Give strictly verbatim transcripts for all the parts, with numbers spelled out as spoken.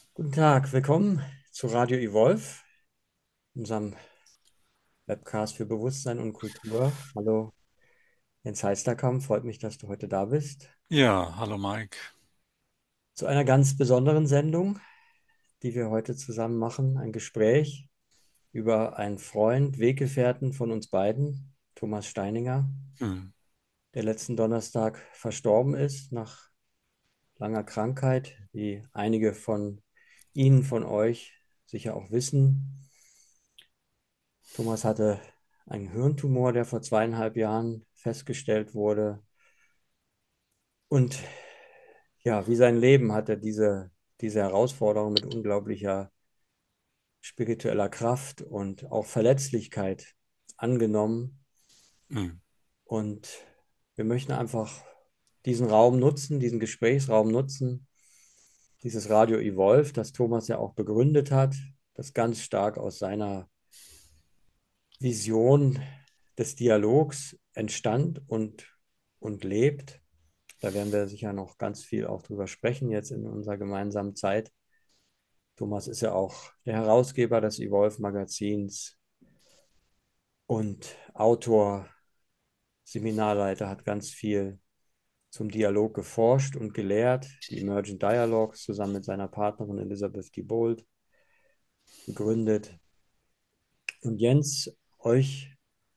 Guten Tag, willkommen zu Radio Evolve, unserem Webcast für Bewusstsein und Kultur. Hallo, Jens Heisterkamp, freut mich, dass du heute da bist. Ja, hallo Mike. Zu einer ganz besonderen Sendung, die wir heute zusammen machen, ein Gespräch über einen Freund, Weggefährten von uns beiden, Thomas Steininger, Hm, der letzten Donnerstag verstorben ist nach langer Krankheit, wie einige von Ihnen, von euch sicher auch wissen. Thomas hatte einen Hirntumor, der vor zweieinhalb Jahren festgestellt wurde. Und ja, wie sein Leben hat er diese, diese Herausforderung mit unglaublicher spiritueller Kraft und auch Verletzlichkeit angenommen. hm, Und wir möchten einfach diesen Raum nutzen, diesen Gesprächsraum nutzen, dieses Radio Evolve, das Thomas ja auch begründet hat, das ganz stark aus seiner Vision des Dialogs entstand und, und lebt. Da werden wir sicher noch ganz viel auch drüber sprechen jetzt in unserer gemeinsamen Zeit. Thomas ist ja auch der Herausgeber des Evolve Magazins und Autor, Seminarleiter, hat ganz viel zum Dialog geforscht und gelehrt, die Emergent Dialogues zusammen mit seiner Partnerin Elizabeth Diebold gegründet. Und Jens, euch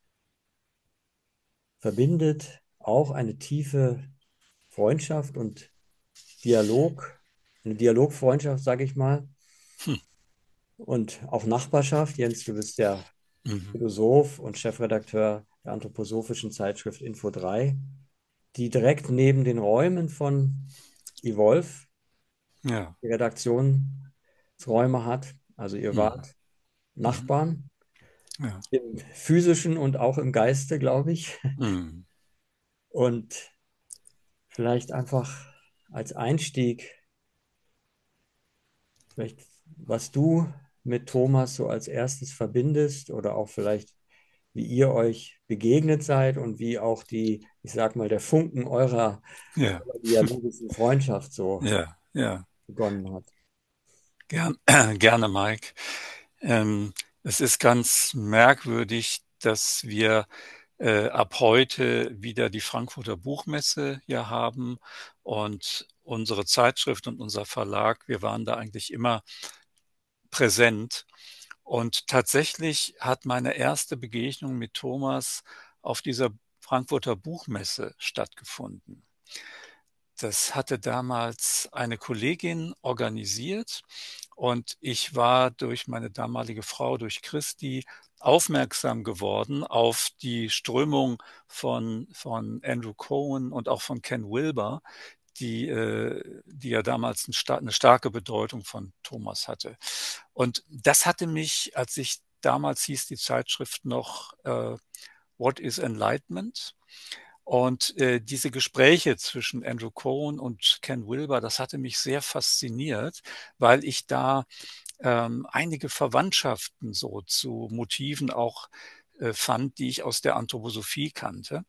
verbindet auch eine tiefe Freundschaft und Dialog, eine Dialogfreundschaft, sage ich mal, hm, und auch Nachbarschaft. Jens, du bist der mhm. Philosoph und Chefredakteur der anthroposophischen Zeitschrift Info drei, die direkt neben den Räumen von Evolve Ja, die Redaktionsräume hat. Also ihr hm, wart mhm. Nachbarn Ja, im physischen und auch im Geiste, glaube ich. hm, Und vielleicht einfach als Einstieg, vielleicht was du mit Thomas so als erstes verbindest oder auch vielleicht wie ihr euch begegnet seid und wie auch die, ich sag mal, der Funken eurer, ja, eurer dialogischen Freundschaft so ja, ja. begonnen hat. Gern, gerne, Mike. Ähm, es ist ganz merkwürdig, dass wir äh, ab heute wieder die Frankfurter Buchmesse hier haben und unsere Zeitschrift und unser Verlag, wir waren da eigentlich immer präsent. Und tatsächlich hat meine erste Begegnung mit Thomas auf dieser Frankfurter Buchmesse stattgefunden. Das hatte damals eine Kollegin organisiert und ich war durch meine damalige Frau, durch Christi, aufmerksam geworden auf die Strömung von, von Andrew Cohen und auch von Ken Wilber, die, äh, die ja damals ein sta eine starke Bedeutung von Thomas hatte. Und das hatte mich, als ich damals hieß die Zeitschrift noch äh, What is Enlightenment? Und äh, diese Gespräche zwischen Andrew Cohen und Ken Wilber, das hatte mich sehr fasziniert, weil ich da ähm, einige Verwandtschaften so zu Motiven auch äh, fand, die ich aus der Anthroposophie kannte.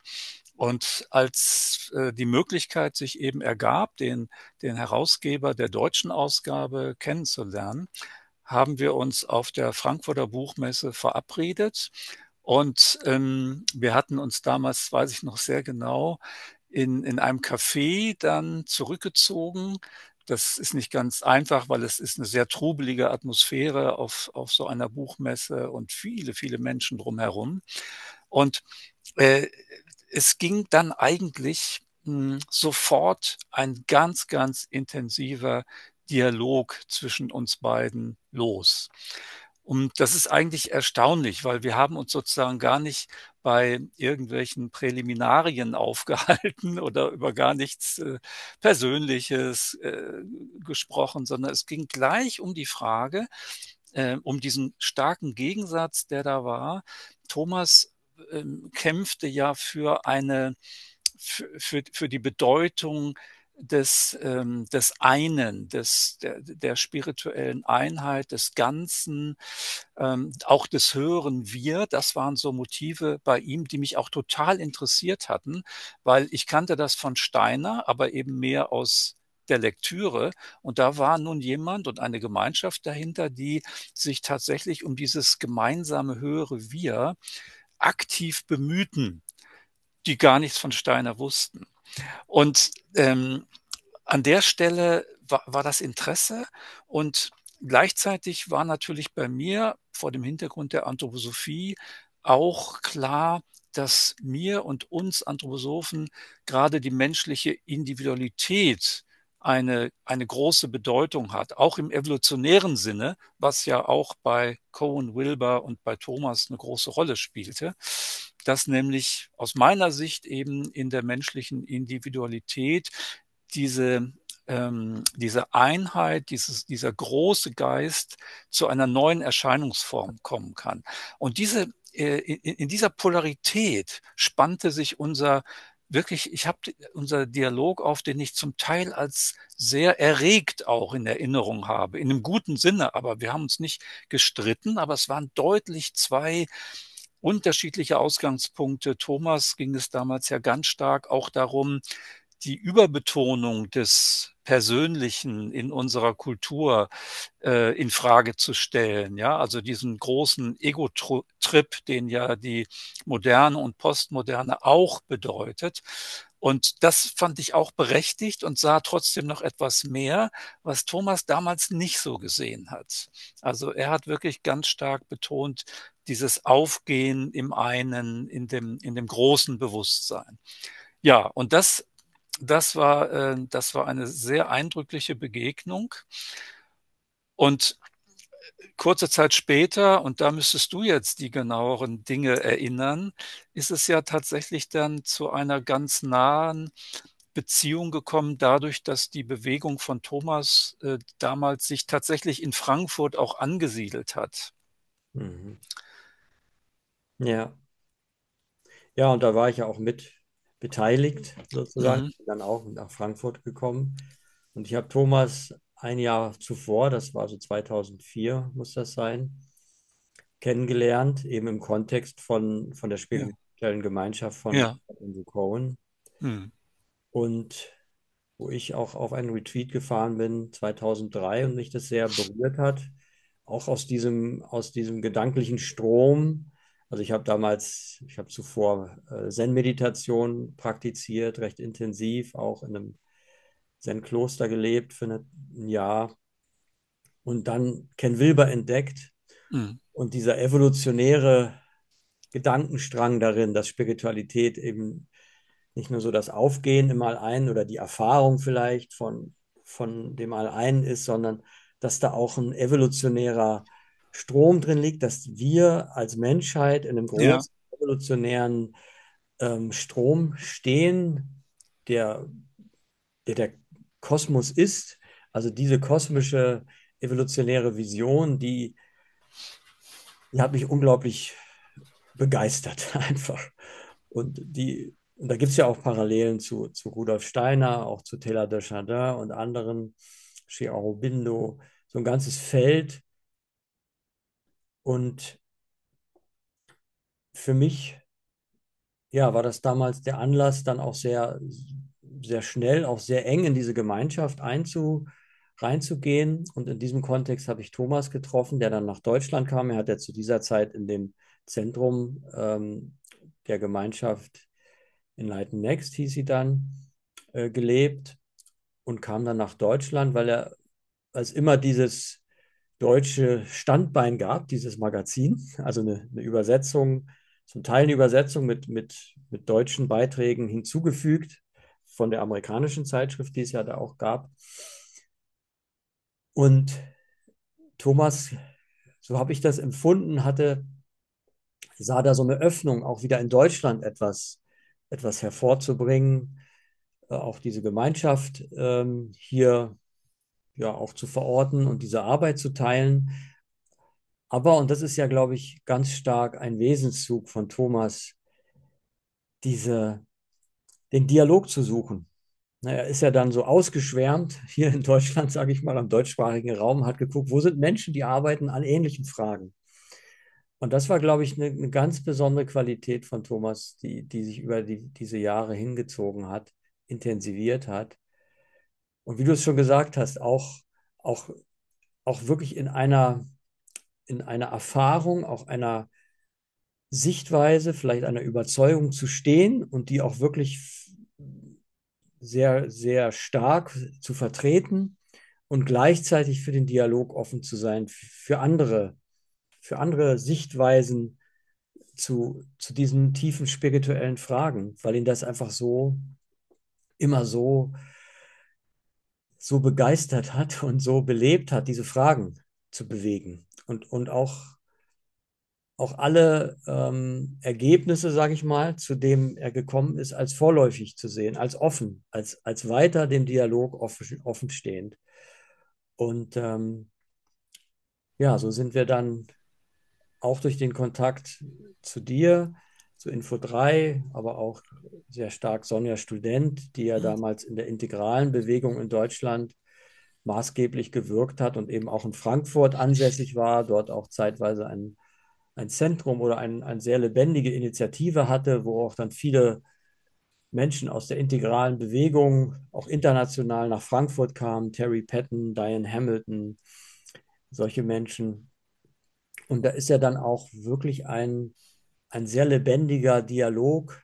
Und als äh, die Möglichkeit sich eben ergab, den, den Herausgeber der deutschen Ausgabe kennenzulernen, haben wir uns auf der Frankfurter Buchmesse verabredet. Und ähm, wir hatten uns damals, weiß ich noch sehr genau, in, in einem Café dann zurückgezogen. Das ist nicht ganz einfach, weil es ist eine sehr trubelige Atmosphäre auf, auf so einer Buchmesse und viele, viele Menschen drumherum. Und äh, es ging dann eigentlich mh, sofort ein ganz, ganz intensiver Dialog zwischen uns beiden los. Und das ist eigentlich erstaunlich, weil wir haben uns sozusagen gar nicht bei irgendwelchen Präliminarien aufgehalten oder über gar nichts äh, Persönliches äh, gesprochen, sondern es ging gleich um die Frage, äh, um diesen starken Gegensatz, der da war. Thomas ähm, kämpfte ja für eine, für, für, für die Bedeutung des, ähm, des einen, des, der, der spirituellen Einheit, des Ganzen, ähm, auch des höheren Wir. Das waren so Motive bei ihm, die mich auch total interessiert hatten, weil ich kannte das von Steiner, aber eben mehr aus der Lektüre. Und da war nun jemand und eine Gemeinschaft dahinter, die sich tatsächlich um dieses gemeinsame höhere Wir aktiv bemühten, die gar nichts von Steiner wussten. Und ähm, an der Stelle war, war das Interesse, und gleichzeitig war natürlich bei mir vor dem Hintergrund der Anthroposophie auch klar, dass mir und uns Anthroposophen gerade die menschliche Individualität eine, eine große Bedeutung hat, auch im evolutionären Sinne, was ja auch bei Cohen Wilber und bei Thomas eine große Rolle spielte, dass nämlich aus meiner Sicht eben in der menschlichen Individualität diese, ähm, diese Einheit, dieses, dieser große Geist zu einer neuen Erscheinungsform kommen kann. Und diese, äh, in, in dieser Polarität spannte sich unser wirklich, ich habe unser Dialog auf, den ich zum Teil als sehr erregt auch in Erinnerung habe, in einem guten Sinne, aber wir haben uns nicht gestritten, aber es waren deutlich zwei unterschiedliche Ausgangspunkte. Thomas ging es damals ja ganz stark auch darum, die Überbetonung des Persönlichen in unserer Kultur äh, in Frage zu stellen. Ja, also diesen großen Ego-Trip, den ja die Moderne und Postmoderne auch bedeutet. Und das fand ich auch berechtigt und sah trotzdem noch etwas mehr, was Thomas damals nicht so gesehen hat. Also er hat wirklich ganz stark betont, dieses Aufgehen im einen, in dem, in dem großen Bewusstsein. Ja, und das das war, äh, das war eine sehr eindrückliche Begegnung. Und kurze Zeit später, und da müsstest du jetzt die genaueren Dinge erinnern, ist es ja tatsächlich dann zu einer ganz nahen Beziehung gekommen, dadurch, dass die Bewegung von Thomas äh, damals sich tatsächlich in Frankfurt auch angesiedelt hat. Mhm. Ja. Ja, und da war ich ja auch mit beteiligt, sozusagen. Mhm. Bin dann auch nach Frankfurt gekommen. Und ich habe Thomas ein Jahr zuvor, das war so zweitausendvier, muss das sein, kennengelernt, eben im Kontext von, von der Ja, spirituellen Gemeinschaft von ja. Andrew Cohen. Mhm. Und wo ich auch auf einen Retreat gefahren bin, zweitausenddrei, und mich das sehr berührt hat, auch aus diesem, aus diesem gedanklichen Strom. Also ich habe damals, ich habe zuvor äh, Zen-Meditation praktiziert, recht intensiv, auch in einem Zen-Kloster gelebt für eine, ein Jahr und dann Ken Wilber entdeckt Mhm. und dieser evolutionäre Gedankenstrang darin, dass Spiritualität eben nicht nur so das Aufgehen im All-Einen oder die Erfahrung vielleicht von, von dem All-Einen ist, sondern dass da auch ein evolutionärer Strom drin liegt, dass wir als Menschheit in einem Ja, großen evolutionären ähm, Strom stehen, der, der der Kosmos ist. Also diese kosmische evolutionäre Vision, die, die hat mich unglaublich begeistert einfach. Und die, und da gibt es ja auch Parallelen zu, zu Rudolf Steiner, auch zu Taylor de Chardin und anderen, Sri Aurobindo, so ein ganzes Feld. Und für mich, ja, war das damals der Anlass, dann auch sehr, sehr schnell, auch sehr eng in diese Gemeinschaft einzu, reinzugehen. Und in diesem Kontext habe ich Thomas getroffen, der dann nach Deutschland kam. Er hat ja zu dieser Zeit in dem Zentrum ähm, der Gemeinschaft Enlighten Next, hieß sie dann, äh, gelebt und kam dann nach Deutschland, weil er, als immer dieses deutsche Standbein gab, dieses Magazin, also eine, eine Übersetzung, zum Teil eine Übersetzung mit, mit, mit deutschen Beiträgen hinzugefügt von der amerikanischen Zeitschrift, die es ja da auch gab. Und Thomas, so habe ich das empfunden, hatte, sah da so eine Öffnung, auch wieder in Deutschland etwas, etwas hervorzubringen, äh, auch diese Gemeinschaft ähm, hier ja auch zu verorten und diese Arbeit zu teilen. Aber, und das ist ja, glaube ich, ganz stark ein Wesenszug von Thomas, diese, den Dialog zu suchen. Na, er ist ja dann so ausgeschwärmt hier in Deutschland, sage ich mal, am deutschsprachigen Raum, hat geguckt, wo sind Menschen, die arbeiten an ähnlichen Fragen. Und das war, glaube ich, eine, eine ganz besondere Qualität von Thomas, die, die sich über die, diese Jahre hingezogen hat, intensiviert hat. und wie du es schon gesagt hast, auch, auch, auch wirklich in einer, in einer Erfahrung, auch einer Sichtweise, vielleicht einer Überzeugung zu stehen und die auch wirklich sehr, sehr stark zu vertreten und gleichzeitig für den Dialog offen zu sein, für andere, für andere Sichtweisen zu, zu diesen tiefen spirituellen Fragen, weil ihn das einfach so immer so, so begeistert hat und so belebt hat, diese Fragen zu bewegen. Und, und auch, auch alle ähm, Ergebnisse, sage ich mal, zu dem er gekommen ist, als vorläufig zu sehen, als offen, als, als weiter dem Dialog offen, offen stehend. Und ähm, ja, so sind wir dann auch durch den Kontakt zu dir, zu Info drei, aber auch sehr stark Sonja Student, die ja damals in der integralen Bewegung in Deutschland maßgeblich gewirkt hat und eben auch in Frankfurt ansässig war, dort auch zeitweise ein, ein Zentrum oder ein, eine sehr lebendige Initiative hatte, wo auch dann viele Menschen aus der integralen Bewegung auch international nach Frankfurt kamen, Terry Patton, Diane Hamilton, solche Menschen. Und da ist ja dann auch wirklich ein, ein sehr lebendiger Dialograum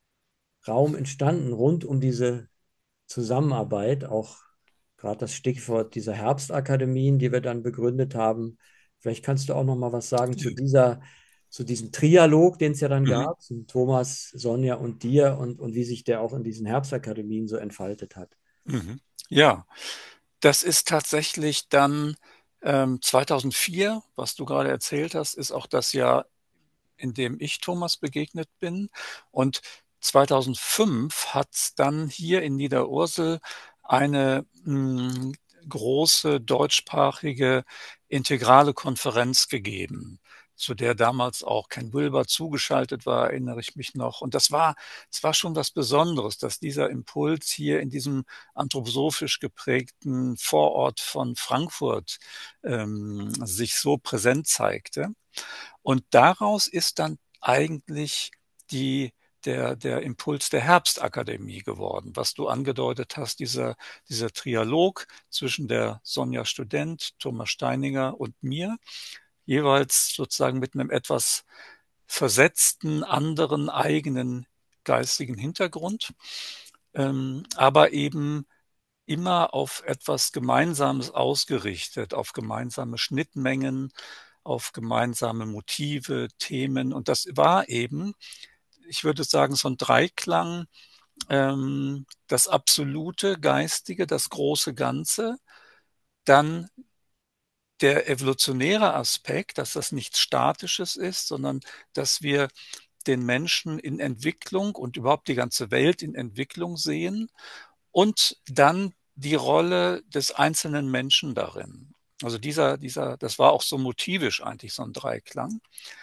entstanden rund um diese Zusammenarbeit, auch gerade das Stichwort dieser Herbstakademien, die wir dann begründet haben. Vielleicht kannst du auch noch mal was sagen zu dieser, zu diesem Trialog, den es ja dann Mhm. gab, zu Thomas, Sonja und dir und, und wie sich der auch in diesen Herbstakademien so entfaltet hat. Mhm. Ja, das ist tatsächlich dann ähm, zweitausendvier, was du gerade erzählt hast, ist auch das Jahr, in dem ich Thomas begegnet bin. Und zweitausendfünf hat es dann hier in Niederursel eine mh, große deutschsprachige integrale Konferenz gegeben, zu der damals auch Ken Wilber zugeschaltet war, erinnere ich mich noch. Und das war, es war schon was Besonderes, dass dieser Impuls hier in diesem anthroposophisch geprägten Vorort von Frankfurt ähm, sich so präsent zeigte. Und daraus ist dann eigentlich die, der, der Impuls der Herbstakademie geworden, was du angedeutet hast, dieser, dieser Trialog zwischen der Sonja Student, Thomas Steininger und mir, jeweils sozusagen mit einem etwas versetzten, anderen eigenen geistigen Hintergrund, ähm, aber eben immer auf etwas Gemeinsames ausgerichtet, auf gemeinsame Schnittmengen, auf gemeinsame Motive, Themen. Und das war eben, ich würde sagen, so ein Dreiklang, ähm, das absolute Geistige, das große Ganze, dann der evolutionäre Aspekt, dass das nichts Statisches ist, sondern dass wir den Menschen in Entwicklung und überhaupt die ganze Welt in Entwicklung sehen und dann die Rolle des einzelnen Menschen darin. Also dieser, dieser, das war auch so motivisch eigentlich so ein Dreiklang.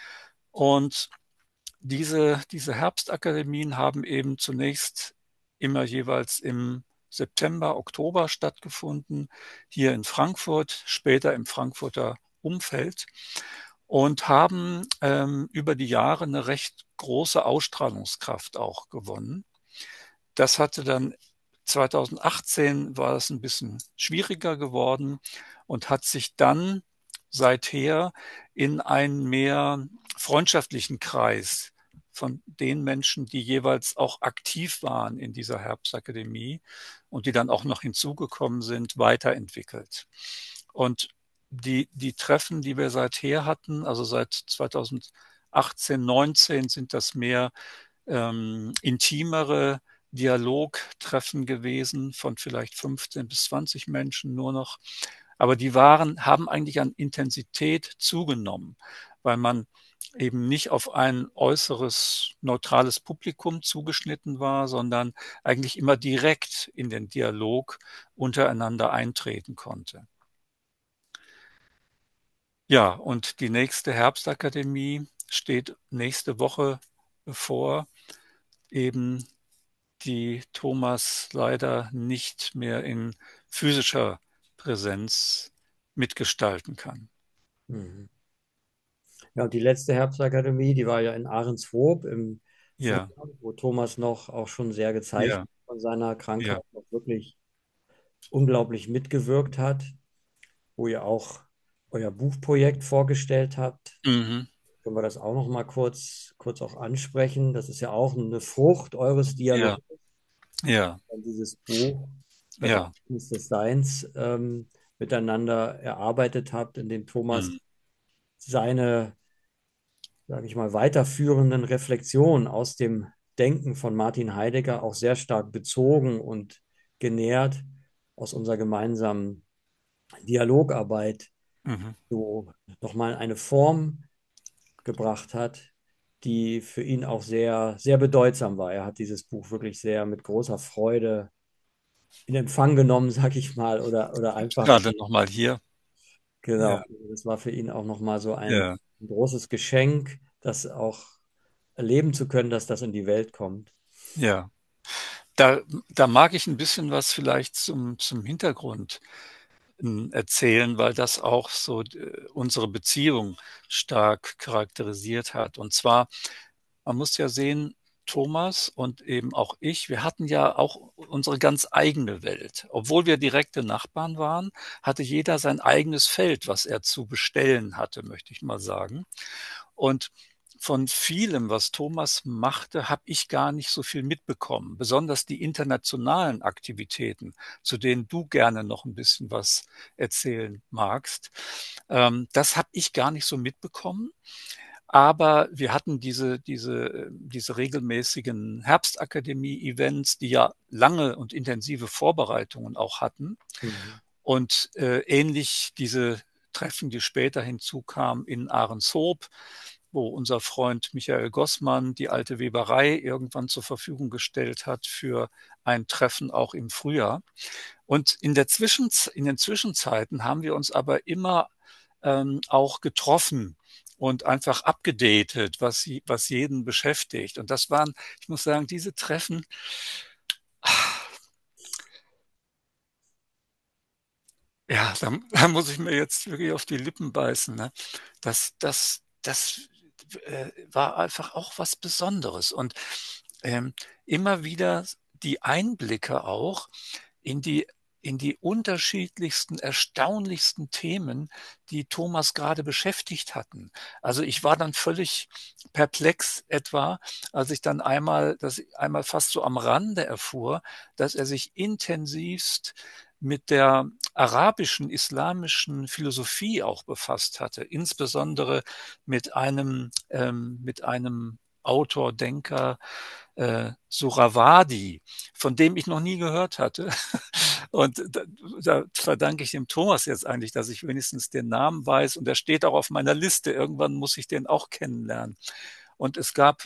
Und diese, diese Herbstakademien haben eben zunächst immer jeweils im September, Oktober stattgefunden, hier in Frankfurt, später im Frankfurter Umfeld und haben ähm, über die Jahre eine recht große Ausstrahlungskraft auch gewonnen. Das hatte dann zweitausendachtzehn war es ein bisschen schwieriger geworden und hat sich dann seither in einen mehr freundschaftlichen Kreis von den Menschen, die jeweils auch aktiv waren in dieser Herbstakademie und die dann auch noch hinzugekommen sind, weiterentwickelt. Und die, die Treffen, die wir seither hatten, also seit zweitausendachtzehn, neunzehn sind das mehr ähm, intimere Dialogtreffen gewesen von vielleicht fünfzehn bis zwanzig Menschen nur noch. Aber die waren, haben eigentlich an Intensität zugenommen, weil man eben nicht auf ein äußeres neutrales Publikum zugeschnitten war, sondern eigentlich immer direkt in den Dialog untereinander eintreten konnte. Ja, und die nächste Herbstakademie steht nächste Woche bevor, eben die Thomas leider nicht mehr in physischer Präsenz mitgestalten kann. Mhm. Ja, und die letzte Herbstakademie, die war ja in Ahrenshoop im Ja, Frühjahr, wo Thomas noch auch schon sehr gezeichnet ja, von seiner ja, Krankheit, noch wirklich unglaublich mitgewirkt hat, wo ihr auch euer Buchprojekt vorgestellt habt. Mhm. Können wir das auch noch mal kurz, kurz auch ansprechen? Das ist ja auch eine Frucht eures Ja, Dialogs, ja, dieses Buch, das ja. Ergebnis des Seins ähm, miteinander erarbeitet habt, in dem Thomas Mhm. seine, sage ich mal, weiterführenden Reflexionen aus dem Denken von Martin Heidegger auch sehr stark bezogen und genährt aus unserer gemeinsamen Dialogarbeit Mhm. so nochmal eine Form gebracht hat, die für ihn auch sehr, sehr bedeutsam war. Er hat dieses Buch wirklich sehr mit großer Freude in Empfang genommen, sag ich mal, oder, oder einfach, Gerade nochmal hier. Ja, genau, das war für ihn auch nochmal so ein, ja, ein großes Geschenk, das auch erleben zu können, dass das in die Welt kommt. ja. Da, da mag ich ein bisschen was vielleicht zum, zum Hintergrund ähm, erzählen, weil das auch so äh, unsere Beziehung stark charakterisiert hat. Und zwar, man muss ja sehen, Thomas und eben auch ich, wir hatten ja auch unsere ganz eigene Welt. Obwohl wir direkte Nachbarn waren, hatte jeder sein eigenes Feld, was er zu bestellen hatte, möchte ich mal sagen. Und von vielem, was Thomas machte, habe ich gar nicht so viel mitbekommen. Besonders die internationalen Aktivitäten, zu denen du gerne noch ein bisschen was erzählen magst. Ähm, das habe ich gar nicht so mitbekommen. Aber wir hatten diese, diese, diese regelmäßigen Herbstakademie-Events, die ja lange und intensive Vorbereitungen auch hatten. Mhm. Und äh, ähnlich diese Treffen, die später hinzukamen in Ahrenshoop, wo unser Freund Michael Gossmann die alte Weberei irgendwann zur Verfügung gestellt hat für ein Treffen auch im Frühjahr. Und in der Zwischenz in den Zwischenzeiten haben wir uns aber immer ähm, auch getroffen und einfach abgedatet, was, sie, was jeden beschäftigt. Und das waren, ich muss sagen, diese Treffen, ja, da, da muss ich mir jetzt wirklich auf die Lippen beißen. Ne? Das, das, das äh, war einfach auch was Besonderes. Und ähm, immer wieder die Einblicke auch in die, in die unterschiedlichsten, erstaunlichsten Themen, die Thomas gerade beschäftigt hatten. Also ich war dann völlig perplex etwa, als ich dann einmal, das einmal fast so am Rande erfuhr, dass er sich intensivst mit der arabischen, islamischen Philosophie auch befasst hatte, insbesondere mit einem, ähm, mit einem Autor, Denker, äh, Suravadi, von dem ich noch nie gehört hatte. Und da, da verdanke ich dem Thomas jetzt eigentlich, dass ich wenigstens den Namen weiß. Und der steht auch auf meiner Liste. Irgendwann muss ich den auch kennenlernen. Und es gab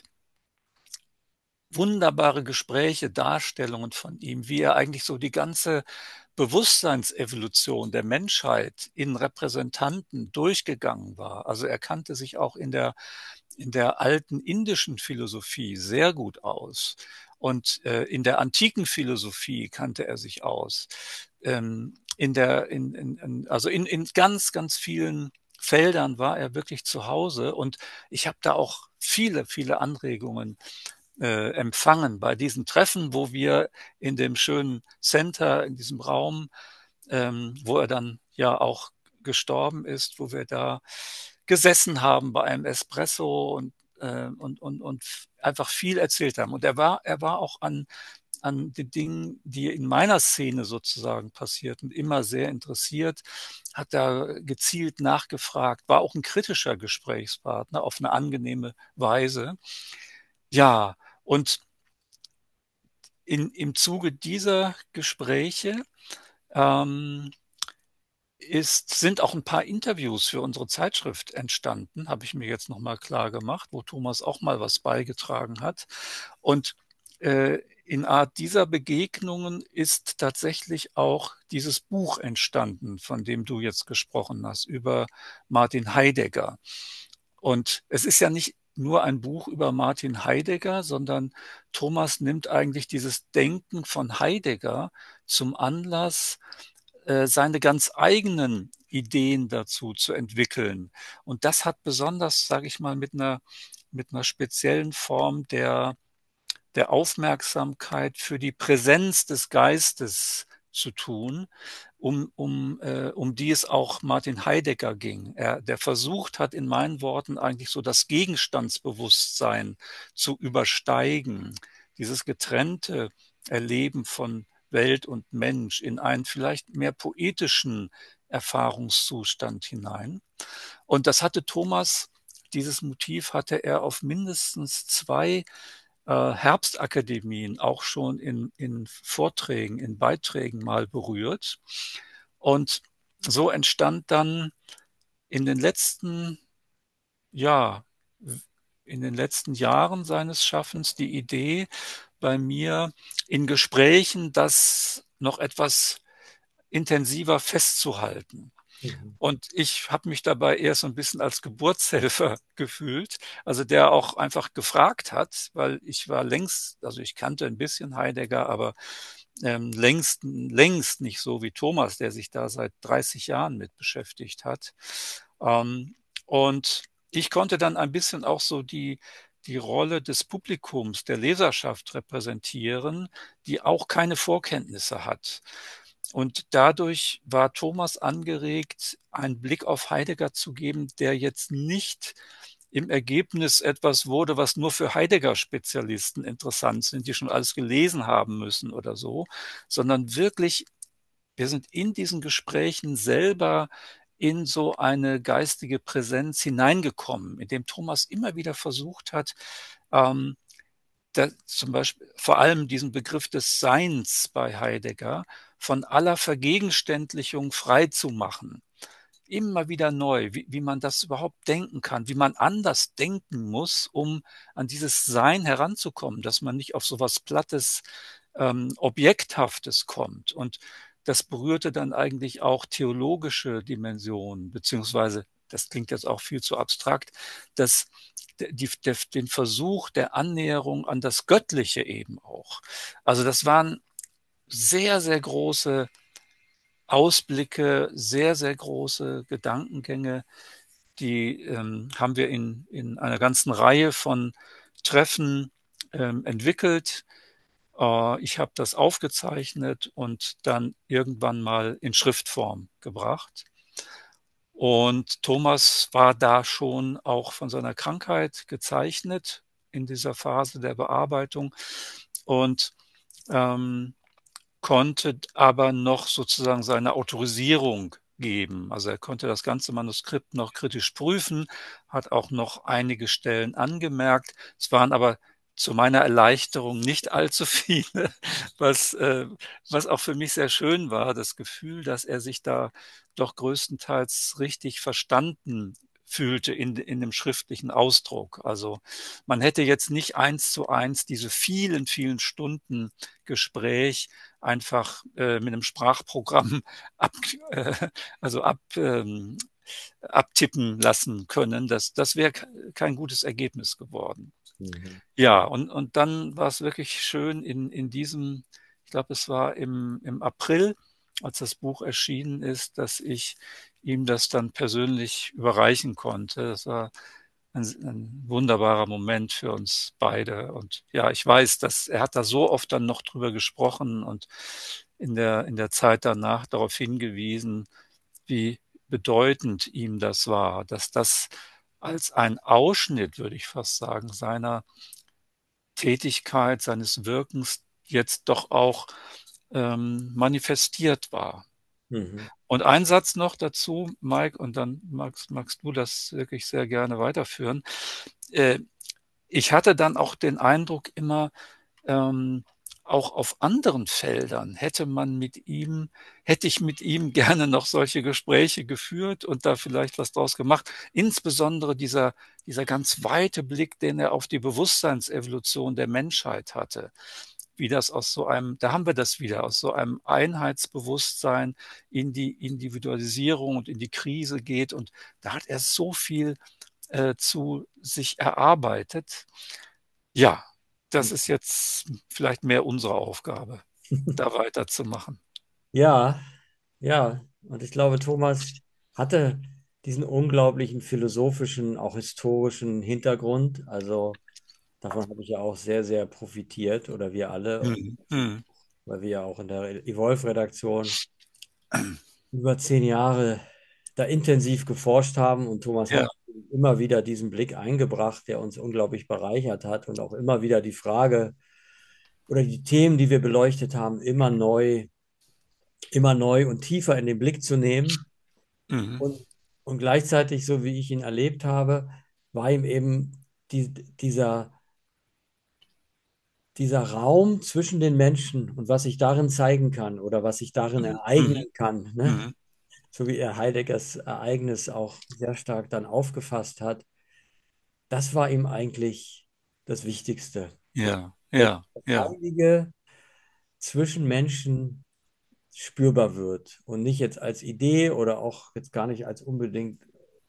wunderbare Gespräche, Darstellungen von ihm, wie er eigentlich so die ganze Bewusstseinsevolution der Menschheit in Repräsentanten durchgegangen war. Also er kannte sich auch in der, in der alten indischen Philosophie sehr gut aus. Und äh, in der antiken Philosophie kannte er sich aus. Ähm, in der, in, in, in, also in, in ganz, ganz vielen Feldern war er wirklich zu Hause. Und ich habe da auch viele, viele Anregungen äh, empfangen bei diesen Treffen, wo wir in dem schönen Center, in diesem Raum, ähm, wo er dann ja auch gestorben ist, wo wir da gesessen haben bei einem Espresso und, äh, und, und, und einfach viel erzählt haben. Und er war, er war auch an, an den Dingen, die in meiner Szene sozusagen passierten, immer sehr interessiert, hat da gezielt nachgefragt, war auch ein kritischer Gesprächspartner auf eine angenehme Weise. Ja, und in, im Zuge dieser Gespräche ähm, ist, sind auch ein paar Interviews für unsere Zeitschrift entstanden, habe ich mir jetzt nochmal klar gemacht, wo Thomas auch mal was beigetragen hat. Und äh, in Art dieser Begegnungen ist tatsächlich auch dieses Buch entstanden, von dem du jetzt gesprochen hast, über Martin Heidegger. Und es ist ja nicht nur ein Buch über Martin Heidegger, sondern Thomas nimmt eigentlich dieses Denken von Heidegger zum Anlass, äh, seine ganz eigenen Ideen dazu zu entwickeln. Und das hat besonders, sage ich mal, mit einer, mit einer speziellen Form der, der Aufmerksamkeit für die Präsenz des Geistes zu tun, um, um, äh, um die es auch Martin Heidegger ging. Er, der versucht hat, in meinen Worten eigentlich so das Gegenstandsbewusstsein zu übersteigen, dieses getrennte Erleben von Welt und Mensch in einen vielleicht mehr poetischen Erfahrungszustand hinein. Und das hatte Thomas, dieses Motiv hatte er auf mindestens zwei äh, Herbstakademien auch schon in, in Vorträgen, in Beiträgen mal berührt. Und so entstand dann in den letzten, ja, in den letzten Jahren seines Schaffens die Idee bei mir in Gesprächen, das noch etwas intensiver festzuhalten. Mhm. Und ich habe mich dabei eher so ein bisschen als Geburtshelfer gefühlt, also der auch einfach gefragt hat, weil ich war längst, also ich kannte ein bisschen Heidegger, aber ähm, längst, längst nicht so wie Thomas, der sich da seit dreißig Jahren mit beschäftigt hat. Ähm, und ich konnte dann ein bisschen auch so die, die Rolle des Publikums, der Leserschaft repräsentieren, die auch keine Vorkenntnisse hat. Und dadurch war Thomas angeregt, einen Blick auf Heidegger zu geben, der jetzt nicht im Ergebnis etwas wurde, was nur für Heidegger-Spezialisten interessant sind, die schon alles gelesen haben müssen oder so, sondern wirklich, wir sind in diesen Gesprächen selber in so eine geistige Präsenz hineingekommen, indem Thomas immer wieder versucht hat, ähm, da, zum Beispiel vor allem diesen Begriff des Seins bei Heidegger von aller Vergegenständlichung frei zu machen. Immer wieder neu, wie, wie man das überhaupt denken kann, wie man anders denken muss, um an dieses Sein heranzukommen, dass man nicht auf so was Plattes, ähm, Objekthaftes kommt. Und das berührte dann eigentlich auch theologische Dimensionen, beziehungsweise, das klingt jetzt auch viel zu abstrakt, dass die, der, den Versuch der Annäherung an das Göttliche eben auch. Also das waren sehr, sehr große Ausblicke, sehr, sehr große Gedankengänge, die ähm, haben wir in, in einer ganzen Reihe von Treffen ähm, entwickelt. Äh, ich habe das aufgezeichnet und dann irgendwann mal in Schriftform gebracht. Und Thomas war da schon auch von seiner Krankheit gezeichnet in dieser Phase der Bearbeitung und ähm, konnte aber noch sozusagen seine Autorisierung geben. Also er konnte das ganze Manuskript noch kritisch prüfen, hat auch noch einige Stellen angemerkt. Es waren aber zu meiner Erleichterung nicht allzu viele, was, äh, was auch für mich sehr schön war, das Gefühl, dass er sich da doch größtenteils richtig verstanden fühlte in, in dem schriftlichen Ausdruck. Also man hätte jetzt nicht eins zu eins diese vielen, vielen Stunden Gespräch einfach äh, mit einem Sprachprogramm ab, äh, also ab, ähm, abtippen lassen können. Das, das wäre kein gutes Ergebnis geworden. Mhm. Ja, und, und dann war es wirklich schön in, in diesem, ich glaube, es war im, im April, als das Buch erschienen ist, dass ich ihm das dann persönlich überreichen konnte. Das war ein, ein wunderbarer Moment für uns beide. Und ja, ich weiß, dass er hat da so oft dann noch drüber gesprochen und in der, in der Zeit danach darauf hingewiesen, wie bedeutend ihm das war, dass das als ein Ausschnitt, würde ich fast sagen, seiner Tätigkeit, seines Wirkens jetzt doch auch ähm, manifestiert war. Mhm. Und ein Satz noch dazu, Mike, und dann magst, magst du das wirklich sehr gerne weiterführen. Äh, ich hatte dann auch den Eindruck immer, ähm, auch auf anderen Feldern hätte man mit ihm, hätte ich mit ihm gerne noch solche Gespräche geführt und da vielleicht was draus gemacht. Insbesondere dieser, dieser ganz weite Blick, den er auf die Bewusstseinsevolution der Menschheit hatte. Wie das aus so einem, da haben wir das wieder, aus so einem Einheitsbewusstsein in die Individualisierung und in die Krise geht. Und da hat er so viel äh, zu sich erarbeitet. Ja, das ist jetzt vielleicht mehr unsere Aufgabe, da weiterzumachen. Ja, ja. Und ich glaube, Thomas hatte diesen unglaublichen philosophischen, auch historischen Hintergrund. Also davon habe ich ja auch sehr, sehr profitiert oder wir alle. Und Mhm. Mhm. weil wir ja auch in der Evolve-Redaktion über zehn Jahre da intensiv geforscht haben und Thomas hat Ja. immer wieder diesen Blick eingebracht, der uns unglaublich bereichert hat und auch immer wieder die Frage oder die Themen, die wir beleuchtet haben, immer neu, immer neu und tiefer in den Blick zu nehmen. Mhm. Und, und gleichzeitig, so wie ich ihn erlebt habe, war ihm eben die, dieser, dieser Raum zwischen den Menschen und was sich darin zeigen kann oder was sich darin Mhm. Mhm. ereignen kann, ne? Mhm. So wie er Heideggers Ereignis auch sehr stark dann aufgefasst hat, das war ihm eigentlich das Wichtigste. Dass Ja, das ja, ja. Heilige zwischen Menschen spürbar wird und nicht jetzt als Idee oder auch jetzt gar nicht als unbedingt,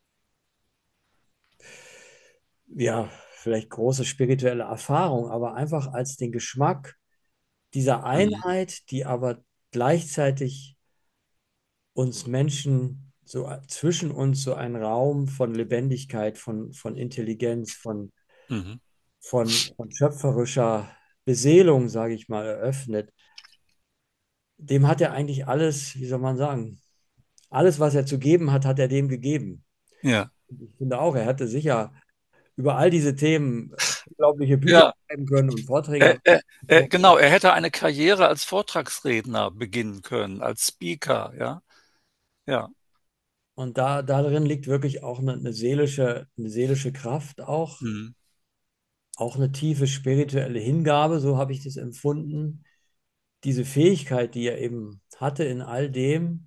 ja, vielleicht große spirituelle Erfahrung, aber einfach als den Geschmack dieser Mhm. Einheit, die aber gleichzeitig uns Menschen so zwischen uns so einen Raum von Lebendigkeit, von, von Intelligenz, von, Mhm. von, von schöpferischer Beseelung, sage ich mal, eröffnet. Dem hat er eigentlich alles, wie soll man sagen, alles, was er zu geben hat, hat er dem gegeben. Ja, Ich finde auch, er hätte sicher über all diese Themen äh, unglaubliche Bücher ja. schreiben können und Vorträge Äh, halten äh, äh, können. genau, er hätte eine Karriere als Vortragsredner beginnen können, als Speaker, ja. Ja. Und da, darin liegt wirklich auch eine, eine seelische, eine seelische Kraft auch, Mhm. auch eine tiefe spirituelle Hingabe, so habe ich das empfunden. Diese Fähigkeit, die er eben hatte, in all dem,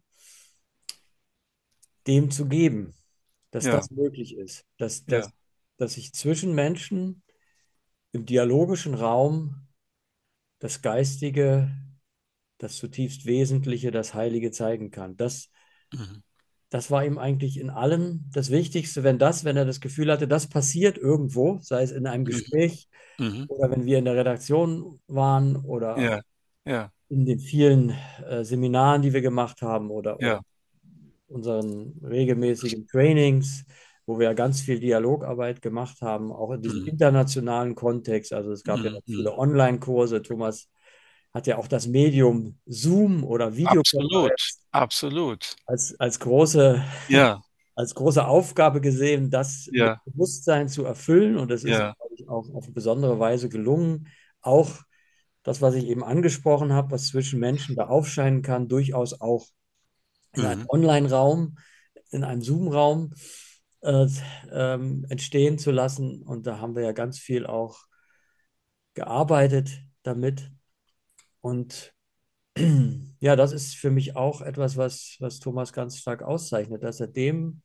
dem zu geben, dass Ja, das möglich ist, dass, dass, ja. dass sich zwischen Menschen im dialogischen Raum das Geistige, das zutiefst Wesentliche, das Heilige zeigen kann. Das, Mhm. das war ihm eigentlich in allem das Wichtigste, wenn das, wenn er das Gefühl hatte, das passiert irgendwo, sei es in einem Mhm. Gespräch Mhm. oder wenn wir in der Redaktion waren oder Ja, ja, in den vielen äh, Seminaren, die wir gemacht haben oder, oder ja. unseren regelmäßigen Trainings, wo wir ja ganz viel Dialogarbeit gemacht haben, auch in diesem Mhm. internationalen Kontext. Also es gab ja Mhm. auch Mhm. viele Online-Kurse. Thomas hat ja auch das Medium Zoom oder Absolut, Videokonferenz absolut. als, als große, Ja, als große Aufgabe gesehen, das mit ja, Bewusstsein zu erfüllen. Und es ist, ja. glaube ich, auch auf besondere Weise gelungen, auch das, was ich eben angesprochen habe, was zwischen Menschen da aufscheinen kann, durchaus auch in einem Mhm. Online-Raum, in einem Zoom-Raum äh, ähm, entstehen zu lassen. Und da haben wir ja ganz viel auch gearbeitet damit. Und ja, das ist für mich auch etwas, was, was Thomas ganz stark auszeichnet, dass er dem,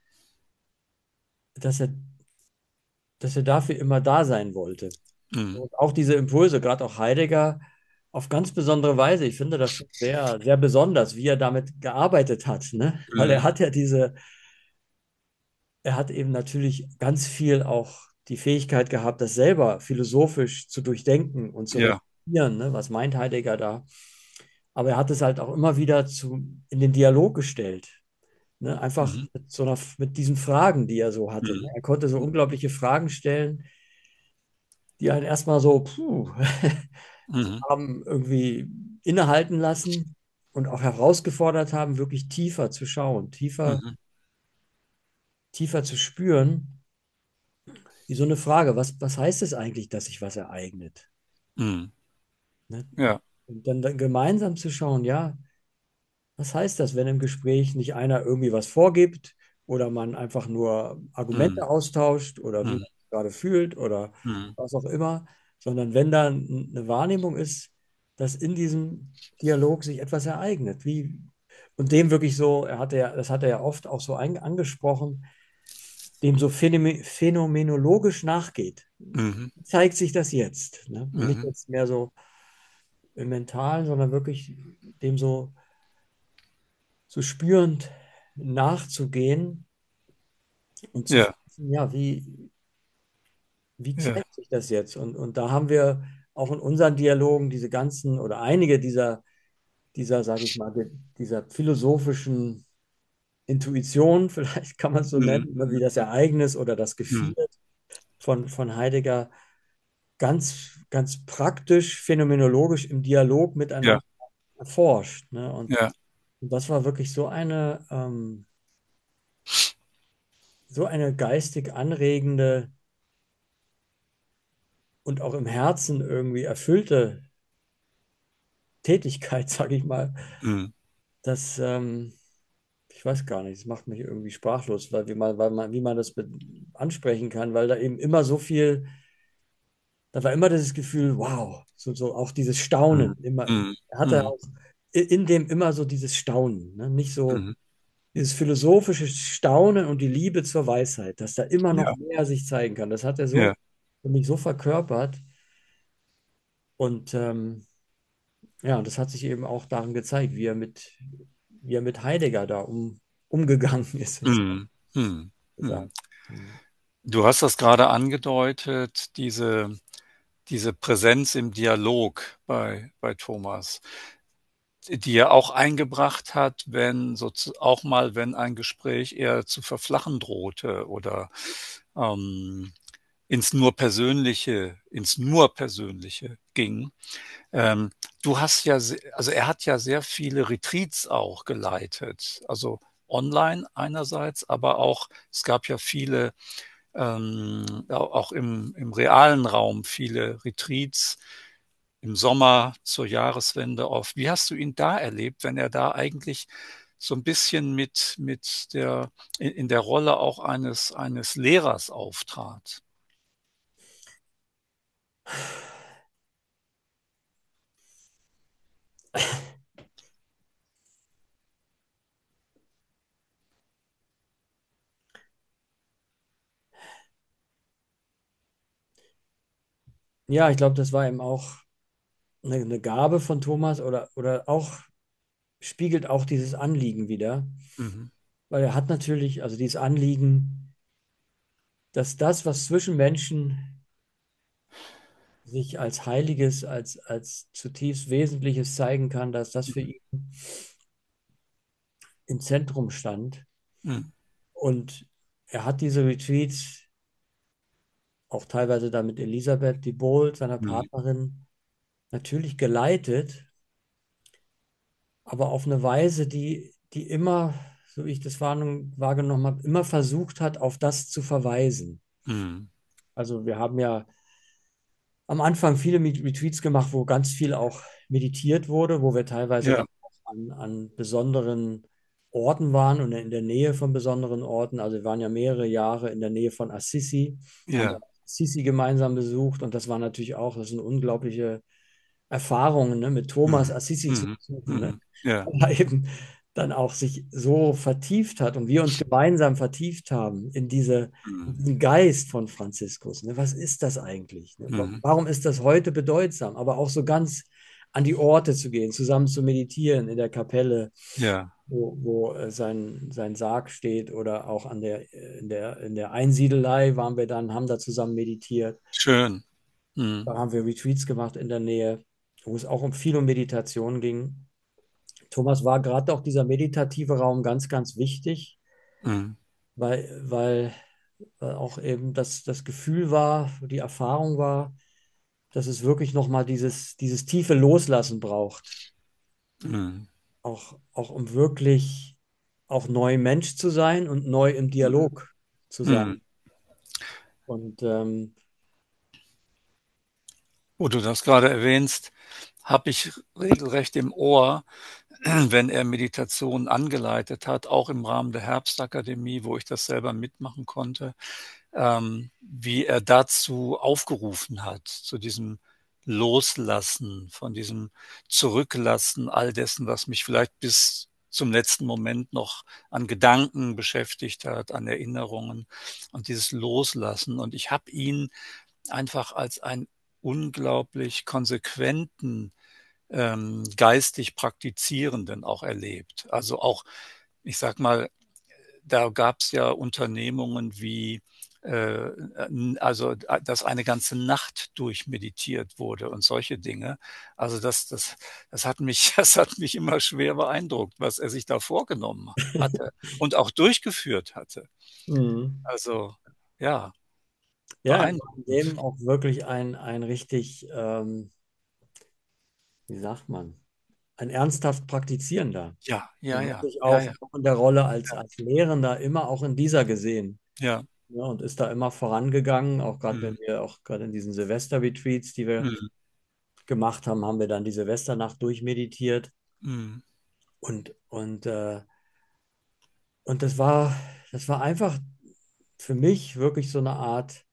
dass er, dass er dafür immer da sein wollte. Mhm. Und auch diese Impulse, gerade auch Heidegger, auf ganz besondere Weise. Ich finde das schon sehr, sehr besonders, wie er damit gearbeitet hat, ne? Weil er Mhm. hat ja diese, er hat eben natürlich ganz viel auch die Fähigkeit gehabt, das selber philosophisch zu durchdenken und zu Ja. reflektieren, ne? Was meint Heidegger da? Aber er hat es halt auch immer wieder zu, in den Dialog gestellt. Ne? Einfach Mhm. mit, so einer, mit diesen Fragen, die er so hatte. Ne? Mhm. Er konnte so unglaubliche Fragen stellen, die einen erstmal so, puh, Mhm. haben irgendwie innehalten lassen und auch herausgefordert haben, wirklich tiefer zu schauen, tiefer, Mhm. tiefer zu spüren. Wie so eine Frage, was, was heißt es eigentlich, dass sich was ereignet? Mhm. Ne? Ja. Und dann, dann gemeinsam zu schauen, ja, was heißt das, wenn im Gespräch nicht einer irgendwie was vorgibt oder man einfach nur Argumente Mhm. austauscht oder wie Mhm. man sich gerade fühlt oder Mhm. was auch immer, sondern wenn da n- eine Wahrnehmung ist, dass in diesem Dialog sich etwas ereignet, wie und dem wirklich so, er hatte ja, das hat er ja oft auch so ein, angesprochen, dem so phänomen- phänomenologisch nachgeht. Mhm. Wie zeigt sich das jetzt? Ne? Und nicht Mhm. jetzt mehr so im Mentalen, sondern wirklich dem so, so spürend nachzugehen und zu Ja. wissen, ja, wie, wie Ja. zeigt sich das jetzt? Und, und da haben wir auch in unseren Dialogen diese ganzen oder einige dieser, dieser, sage ich mal, die- dieser philosophischen Intuition, vielleicht kann man es so Mhm. nennen, ne, wie das Ereignis oder das Gefühl Mhm. von, von Heidegger ganz, ganz praktisch, phänomenologisch im Dialog Ja, miteinander erforscht. Ne? Und ja, das war wirklich so eine, ähm, so eine geistig anregende und auch im Herzen irgendwie erfüllte Tätigkeit, sage ich mal, mm, dass ähm, ich weiß gar nicht, es macht mich irgendwie sprachlos, weil wie man, weil man, wie man das be- ansprechen kann, weil da eben immer so viel, da war immer dieses Gefühl, wow, so, so auch dieses mm, Staunen, immer, mm, er hatte mm, auch i- in dem immer so dieses Staunen, ne? Nicht so mm. dieses philosophische Staunen und die Liebe zur Weisheit, dass da immer noch Ja, mehr sich zeigen kann. Das hat er so ja, für mich so verkörpert und ähm, ja, und das hat sich eben auch darin gezeigt, wie er mit, wie er mit Heidegger da um, umgegangen ist, ist mm, mm, mm. gesagt. Mhm. Du hast das gerade angedeutet, diese, diese Präsenz im Dialog bei, bei Thomas, die er auch eingebracht hat, wenn so auch mal, wenn ein Gespräch eher zu verflachen drohte oder ähm, ins nur Persönliche, ins nur Persönliche ging. Ähm, du hast ja, se- also er hat ja sehr viele Retreats auch geleitet, also online einerseits, aber auch, es gab ja viele, ähm, auch im, im realen Raum viele Retreats im Sommer zur Jahreswende oft. Wie hast du ihn da erlebt, wenn er da eigentlich so ein bisschen mit, mit der, in, in der Rolle auch eines, eines Lehrers auftrat? Ja, ich glaube, das war eben auch eine, eine Gabe von Thomas oder, oder auch spiegelt auch dieses Anliegen wider, Mhm. weil er hat natürlich, also dieses Anliegen, dass das, was zwischen Menschen sich als Heiliges, als, als zutiefst Wesentliches zeigen kann, dass das für ihn im Zentrum stand. Mhm. Und er hat diese Retreats auch teilweise dann mit Elisabeth de Bold, seiner Mhm. Partnerin, natürlich geleitet, aber auf eine Weise, die, die immer, so wie ich das wahrgenommen wahrgenommen habe, immer versucht hat, auf das zu verweisen. Mhm. Also wir haben ja am Anfang viele Met- Retreats gemacht, wo ganz viel auch meditiert wurde, wo wir teilweise Ja, dann auch an, an besonderen Orten waren und in der Nähe von besonderen Orten. Also wir waren ja mehrere Jahre in der Nähe von Assisi, haben da ja. Assisi gemeinsam besucht und das war natürlich auch, das sind unglaubliche Erfahrungen, ne, mit Thomas Mhm. Assisi zu Mhm. besuchen, ne, Mhm. Ja. weil er eben dann auch sich so vertieft hat und wir uns gemeinsam vertieft haben in diese, in Mhm. diesen Geist von Franziskus. Ne? Was ist das eigentlich? Ne? Wa- Mhm. Warum ist das heute bedeutsam? Aber auch so ganz an die Orte zu gehen, zusammen zu meditieren in der Kapelle, Ja, wo, wo äh, sein, sein Sarg steht oder auch an der, äh, in der, in der Einsiedelei waren wir dann, haben da zusammen meditiert. schön. Mhm. Da haben wir Retreats gemacht in der Nähe, wo es auch um viel um Meditation ging. Thomas war gerade auch dieser meditative Raum ganz, ganz wichtig, Mhm. weil, weil, weil auch eben das, das Gefühl war, die Erfahrung war, dass es wirklich nochmal dieses, dieses tiefe Loslassen braucht. Mhm. Auch, auch um wirklich auch neu Mensch zu sein und neu im Mhm. Dialog zu Mhm. sein. Und ähm, Wo du das gerade erwähnst, habe ich regelrecht im Ohr, wenn er Meditationen angeleitet hat, auch im Rahmen der Herbstakademie, wo ich das selber mitmachen konnte, ähm, wie er dazu aufgerufen hat, zu diesem Loslassen, von diesem Zurücklassen all dessen, was mich vielleicht bis zum letzten Moment noch an Gedanken beschäftigt hat, an Erinnerungen und dieses Loslassen. Und ich habe ihn einfach als einen unglaublich konsequenten, ähm, geistig Praktizierenden auch erlebt. Also auch, ich sag mal, da gab es ja Unternehmungen wie, äh, also dass eine ganze Nacht durchmeditiert wurde und solche Dinge. Also das, das, das hat mich, das hat mich immer schwer beeindruckt, was er sich da vorgenommen hatte und auch durchgeführt hatte. mhm. Also ja, Ja, er war in beeindruckend. dem auch wirklich ein, ein richtig, ähm, wie sagt man, ein ernsthaft Praktizierender. Ja, ja, Und hat ja, sich ja, auch ja, in der Rolle als, als Lehrender immer auch in dieser gesehen. ja. Ja, und ist da immer vorangegangen, auch gerade Mhm. wenn wir auch gerade in diesen Silvester-Retreats, die wir Mhm. gemacht haben, haben wir dann die Silvesternacht durchmeditiert. Mhm. Und, und, äh, und das war, das war einfach für mich wirklich so eine Art,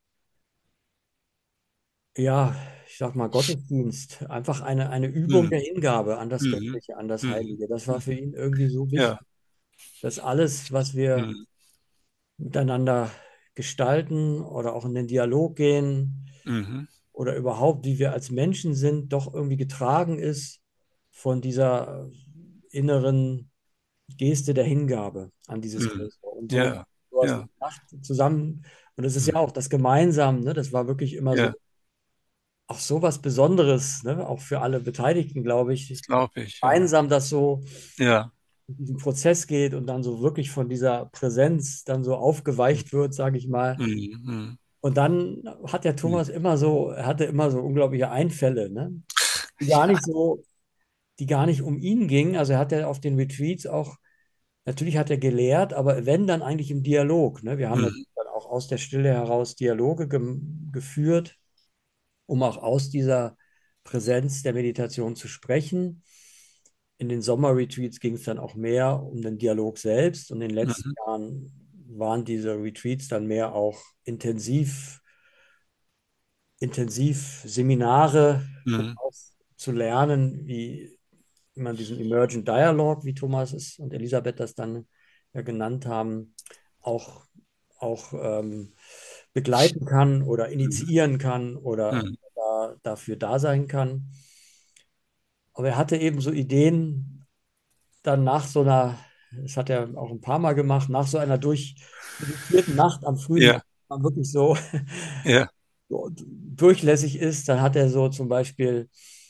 ja, ich sag mal, Gottesdienst. Einfach eine, eine Übung der Mhm. Hingabe an das Mhm. Göttliche, an das Mhm. Heilige. Das war für Mhm. ihn irgendwie so Ja. wichtig, dass alles, was wir Mhm. miteinander gestalten oder auch in den Dialog gehen Mhm. oder überhaupt, wie wir als Menschen sind, doch irgendwie getragen ist von dieser äh, inneren Geste der Hingabe an dieses Mhm. Größere. Und so, Ja, so hast du ja. gemacht, zusammen. Und es ist ja Mhm. auch das Gemeinsam, ne? Das war wirklich immer Ja, so, auch so was Besonderes, ne? Auch für alle Beteiligten, glaube das ich. glaube ich, ja. Gemeinsam das so Ja. in diesen Prozess geht und dann so wirklich von dieser Präsenz dann so aufgeweicht wird, sage ich mal. Mhm. Mhm. Und dann hat der Mhm. Thomas immer so, er hatte immer so unglaubliche Einfälle, ne? Die gar nicht so, die gar nicht um ihn gingen. Also er hat ja auf den Retreats auch, natürlich hat er gelehrt, aber wenn dann eigentlich im Dialog, ne? Wir haben Mhm. natürlich dann auch aus der Stille heraus Dialoge gem- geführt, um auch aus dieser Präsenz der Meditation zu sprechen. In den Sommerretreats ging es dann auch mehr um den Dialog selbst und in den letzten Mhm. Jahren waren diese Retreats dann mehr auch intensiv, intensiv Seminare, um Mhm. auch zu lernen, wie man diesen Emergent Dialogue, wie Thomas es und Elisabeth das dann ja genannt haben, auch, auch ähm, begleiten kann oder Mhm. initiieren kann oder Mhm. da, dafür da sein kann. Aber er hatte eben so Ideen, dann nach so einer, das hat er auch ein paar Mal gemacht, nach so einer durchmeditierten Nacht am frühen Ja, Morgen, wenn man wirklich so, ja. so durchlässig ist, dann hat er so zum Beispiel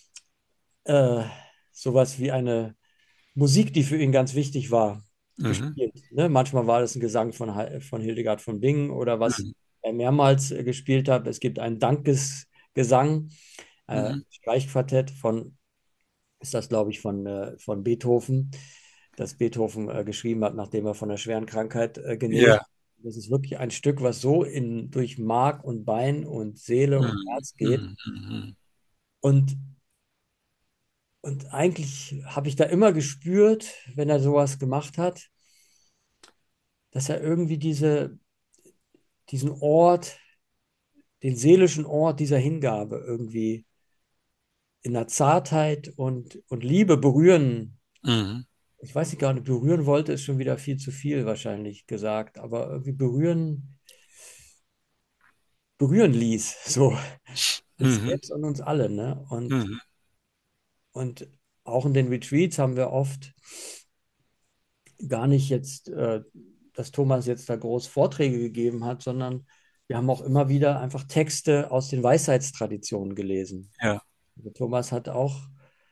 äh, sowas wie eine Musik, die für ihn ganz wichtig war, Mhm. gespielt. Ne? Manchmal war das ein Gesang von, He- von Hildegard von Bingen oder was Mhm. er mehrmals äh, gespielt hat. Es gibt einen Dankesgesang, äh, Mhm. Streichquartett von, ist das glaube ich, von, äh, von Beethoven, das Beethoven äh, geschrieben hat, nachdem er von einer schweren Krankheit äh, genesen. Ja. Das ist wirklich ein Stück, was so in, durch Mark und Bein und Seele und Mhm. Herz geht. Mhm. Mhm. Und Und eigentlich habe ich da immer gespürt, wenn er sowas gemacht hat, dass er irgendwie diese, diesen Ort, den seelischen Ort dieser Hingabe irgendwie in der Zartheit und, und Liebe berühren. Mhm. Ich weiß nicht gar nicht, berühren wollte, ist schon wieder viel zu viel wahrscheinlich gesagt, aber irgendwie berühren, berühren ließ, so sich Mhm. selbst und uns alle, ne? Und, Mhm. und auch in den Retreats haben wir oft gar nicht jetzt, äh, dass Thomas jetzt da groß Vorträge gegeben hat, sondern wir haben auch immer wieder einfach Texte aus den Weisheitstraditionen gelesen. Ja. Also Thomas hat auch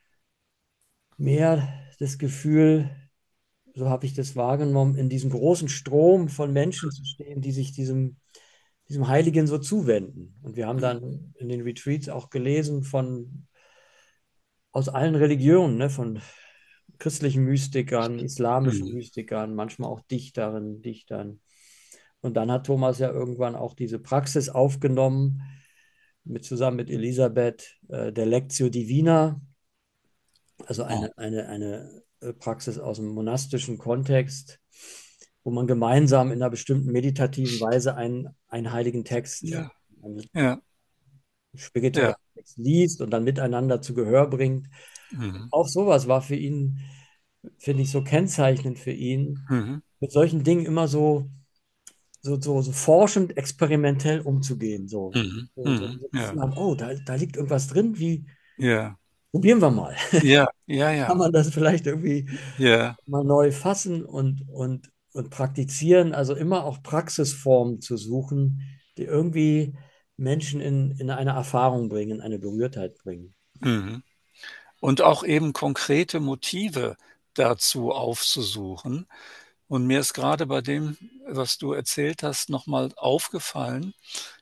mehr das Gefühl, so habe ich das wahrgenommen, in diesem großen Strom von Menschen zu stehen, die sich diesem, diesem Heiligen so zuwenden. Und wir haben Mhm. dann in den Retreats auch gelesen von aus allen Religionen, ne, von christlichen Mystikern, islamischen Mhm. Mystikern, manchmal auch Dichterinnen, Dichtern. Und dann hat Thomas ja irgendwann auch diese Praxis aufgenommen, mit, zusammen mit Elisabeth, äh, der Lectio Divina, also Oh. eine, eine, eine äh, Praxis aus dem monastischen Kontext, wo man gemeinsam in einer bestimmten meditativen Weise einen, einen heiligen Text, Ja. einen Ja. spirituellen Ja. Text liest und dann miteinander zu Gehör bringt. Mhm. Auch sowas war für ihn, finde ich, so kennzeichnend für ihn, Mhm. mit solchen Dingen immer so, so, so, so forschend, experimentell umzugehen. So, Mhm. so, so, Mhm. so das Gefühl Ja. haben, oh, da, da liegt irgendwas drin, wie Ja. probieren wir mal. Ja. Ja, Kann ja. man das vielleicht irgendwie Ja. mal neu fassen und, und, und praktizieren? Also immer auch Praxisformen zu suchen, die irgendwie Menschen in, in eine Erfahrung bringen, eine Berührtheit bringen. Mhm. Und auch eben konkrete Motive dazu aufzusuchen. Und mir ist gerade bei dem, was du erzählt hast, noch mal aufgefallen,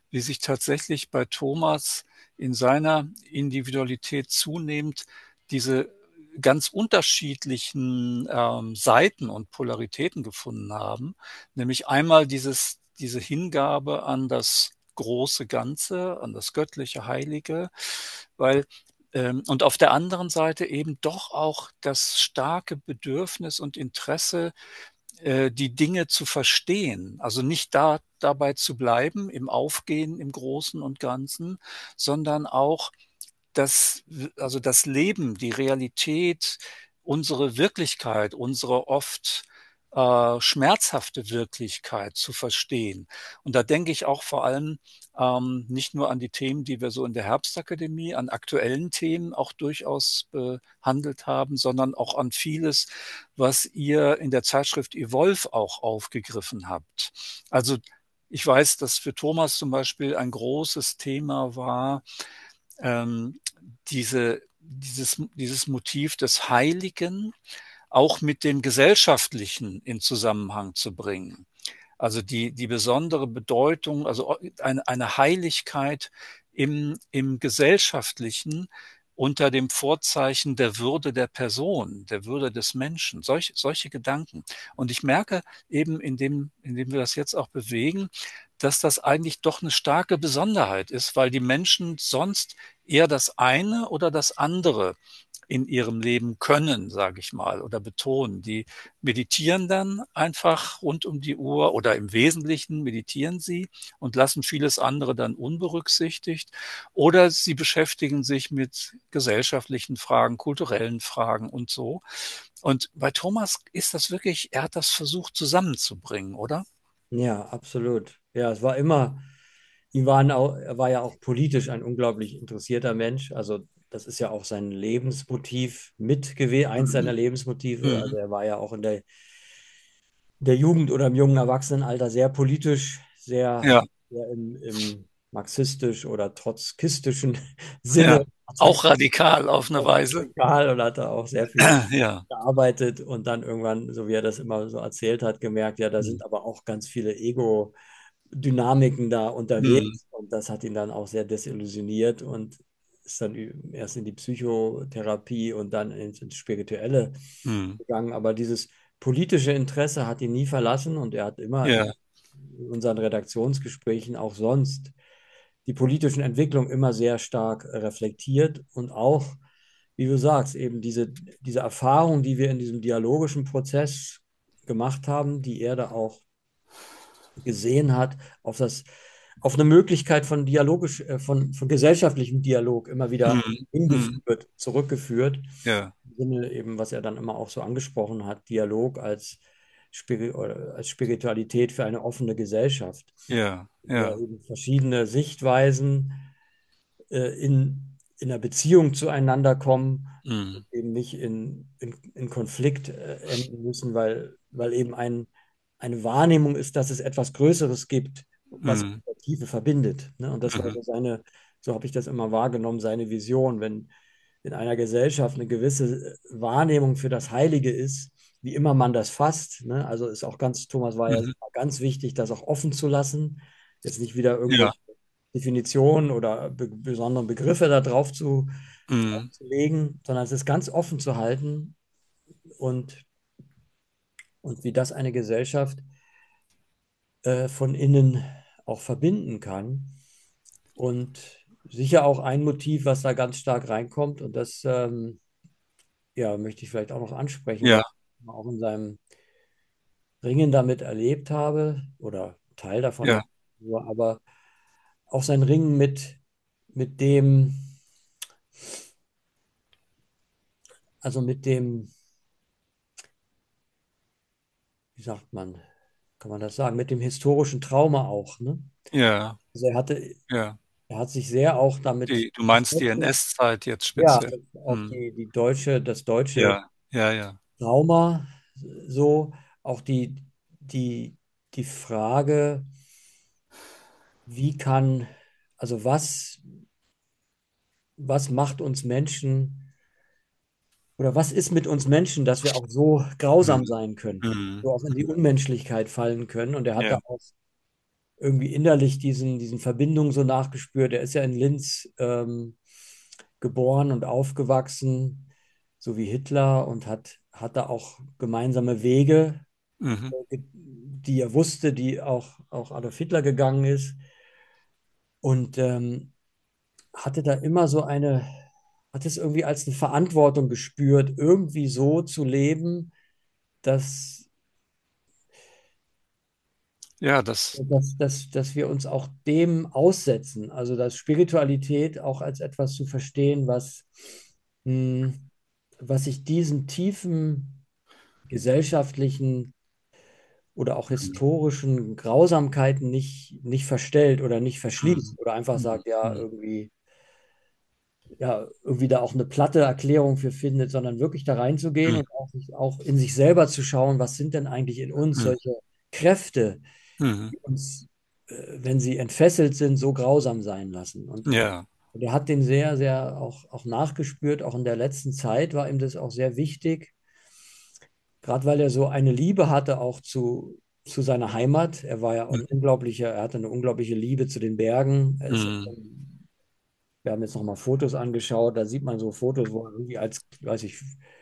wie sich tatsächlich bei Thomas in seiner Individualität zunehmend diese ganz unterschiedlichen ähm, Seiten und Polaritäten gefunden haben. Nämlich einmal dieses, diese Hingabe an das große Ganze, an das göttliche Heilige, weil ähm, und auf der anderen Seite eben doch auch das starke Bedürfnis und Interesse, äh, die Dinge zu verstehen. Also nicht da dabei zu bleiben im Aufgehen im Großen und Ganzen, sondern auch das, also das Leben, die Realität, unsere Wirklichkeit, unsere oft äh, schmerzhafte Wirklichkeit zu verstehen. Und da denke ich auch vor allem ähm, nicht nur an die Themen, die wir so in der Herbstakademie, an aktuellen Themen auch durchaus behandelt haben, sondern auch an vieles, was ihr in der Zeitschrift Evolve auch aufgegriffen habt. Also ich weiß, dass für Thomas zum Beispiel ein großes Thema war, ähm, diese, dieses, dieses Motiv des Heiligen auch mit dem Gesellschaftlichen in Zusammenhang zu bringen. Also die, die besondere Bedeutung, also eine, eine Heiligkeit im, im Gesellschaftlichen unter dem Vorzeichen der Würde der Person, der Würde des Menschen, solch, solche Gedanken. Und ich merke eben, indem, indem wir das jetzt auch bewegen, dass das eigentlich doch eine starke Besonderheit ist, weil die Menschen sonst eher das eine oder das andere in ihrem Leben können, sage ich mal, oder betonen. Die meditieren dann einfach rund um die Uhr oder im Wesentlichen meditieren sie und lassen vieles andere dann unberücksichtigt. Oder sie beschäftigen sich mit gesellschaftlichen Fragen, kulturellen Fragen und so. Und bei Thomas ist das wirklich, er hat das versucht zusammenzubringen, oder? Ja, absolut. Ja, es war immer, ihm waren auch, er war ja auch politisch ein unglaublich interessierter Mensch. Also das ist ja auch sein Lebensmotiv mit gewesen, eins seiner Mhm. Lebensmotive. Also Mhm. er war ja auch in der, der Jugend oder im jungen Erwachsenenalter sehr politisch, sehr, Ja, sehr im, im marxistisch oder trotzkistischen ja. Sinne. Auch radikal auf eine Weise. Egal und hat da auch sehr viel Ja. gearbeitet und dann irgendwann, so wie er das immer so erzählt hat, gemerkt, ja, da Mhm. sind aber auch ganz viele Ego-Dynamiken da Mhm. unterwegs und das hat ihn dann auch sehr desillusioniert und ist dann ü- erst in die Psychotherapie und dann ins, ins Spirituelle Mhm. gegangen. Aber dieses politische Interesse hat ihn nie verlassen und er hat immer in Ja. unseren Redaktionsgesprächen auch sonst die politischen Entwicklungen immer sehr stark reflektiert und auch, wie du sagst, eben diese, diese Erfahrung, die wir in diesem dialogischen Prozess gemacht haben, die er da auch gesehen hat, auf das, auf eine Möglichkeit von dialogisch, äh, von, von gesellschaftlichem Dialog immer wieder Mhm. Mhm. hingeführt, zurückgeführt. Ja. Im Sinne eben, was er dann immer auch so angesprochen hat, Dialog als, Spiri oder als Spiritualität für eine offene Gesellschaft, Ja. in der Ja. eben verschiedene Sichtweisen äh, in, in einer Beziehung zueinander kommen, Mhm. eben nicht in, in, in Konflikt äh, enden müssen, weil, weil eben ein, eine Wahrnehmung ist, dass es etwas Größeres gibt, was in Mhm. der Tiefe verbindet. Ne? Und das war Mhm. so seine, so habe ich das immer wahrgenommen, seine Vision, wenn in einer Gesellschaft eine gewisse Wahrnehmung für das Heilige ist, wie immer man das fasst. Ne? Also ist auch ganz, Thomas war ja Mhm. ganz wichtig, das auch offen zu lassen, jetzt nicht wieder Ja. irgendwelche Definitionen oder be besonderen Begriffe da drauf zu, Mhm. drauf zu legen, sondern es ist ganz offen zu halten und, und wie das eine Gesellschaft äh, von innen auch verbinden kann. Und sicher auch ein Motiv, was da ganz stark reinkommt, und das ähm, ja, möchte ich vielleicht auch noch ansprechen, weil Ja. ich auch in seinem Ringen damit erlebt habe, oder Teil davon Ja. erlebt habe, aber auch sein Ringen mit, mit dem, also mit dem, wie sagt man, kann man das sagen, mit dem historischen Trauma auch, ne? Ja. Also er hatte, Ja. er hat sich sehr auch damit Die, du meinst die beschäftigt, N S-Zeit jetzt ja, speziell. auch Mhm. die, die deutsche, das deutsche Ja. Ja. Ja. Trauma, so, auch die, die, die Frage, wie kann, also was, was macht uns Menschen oder was ist mit uns Menschen, dass wir auch so Mhm. grausam sein können, Mhm. so auch in die Unmenschlichkeit fallen können. Und er hat da Ja. auch irgendwie innerlich diesen, diesen Verbindungen so nachgespürt. Er ist ja in Linz ähm, geboren und aufgewachsen, so wie Hitler, und hat, hat da auch gemeinsame Wege, Mhm. äh, die er wusste, die auch, auch Adolf Hitler gegangen ist. Und ähm, hatte da immer so eine, hat es irgendwie als eine Verantwortung gespürt, irgendwie so zu leben, dass, Ja, das, dass, dass, dass wir uns auch dem aussetzen. Also dass Spiritualität auch als etwas zu verstehen, was, mh, was sich diesen tiefen gesellschaftlichen oder auch historischen Grausamkeiten nicht, nicht verstellt oder nicht mhm. verschließt oder einfach Mhm. sagt, ja, Mhm. irgendwie ja, irgendwie da auch eine platte Erklärung für findet, sondern wirklich da reinzugehen Mhm. und auch, auch in sich selber zu schauen, was sind denn eigentlich in uns Mhm. solche Kräfte, Mhm. die uns, äh, wenn sie entfesselt sind, so grausam sein lassen. Und, Ja. und er hat dem sehr, sehr auch, auch nachgespürt, auch in der letzten Zeit war ihm das auch sehr wichtig, gerade weil er so eine Liebe hatte auch zu, zu seiner Heimat. Er war ja ein Mhm. unglaublicher, er hatte eine unglaubliche Liebe zu den Bergen. Er ist Mhm. Wir haben jetzt noch mal Fotos angeschaut, da sieht man so Fotos, wo er irgendwie als, weiß ich,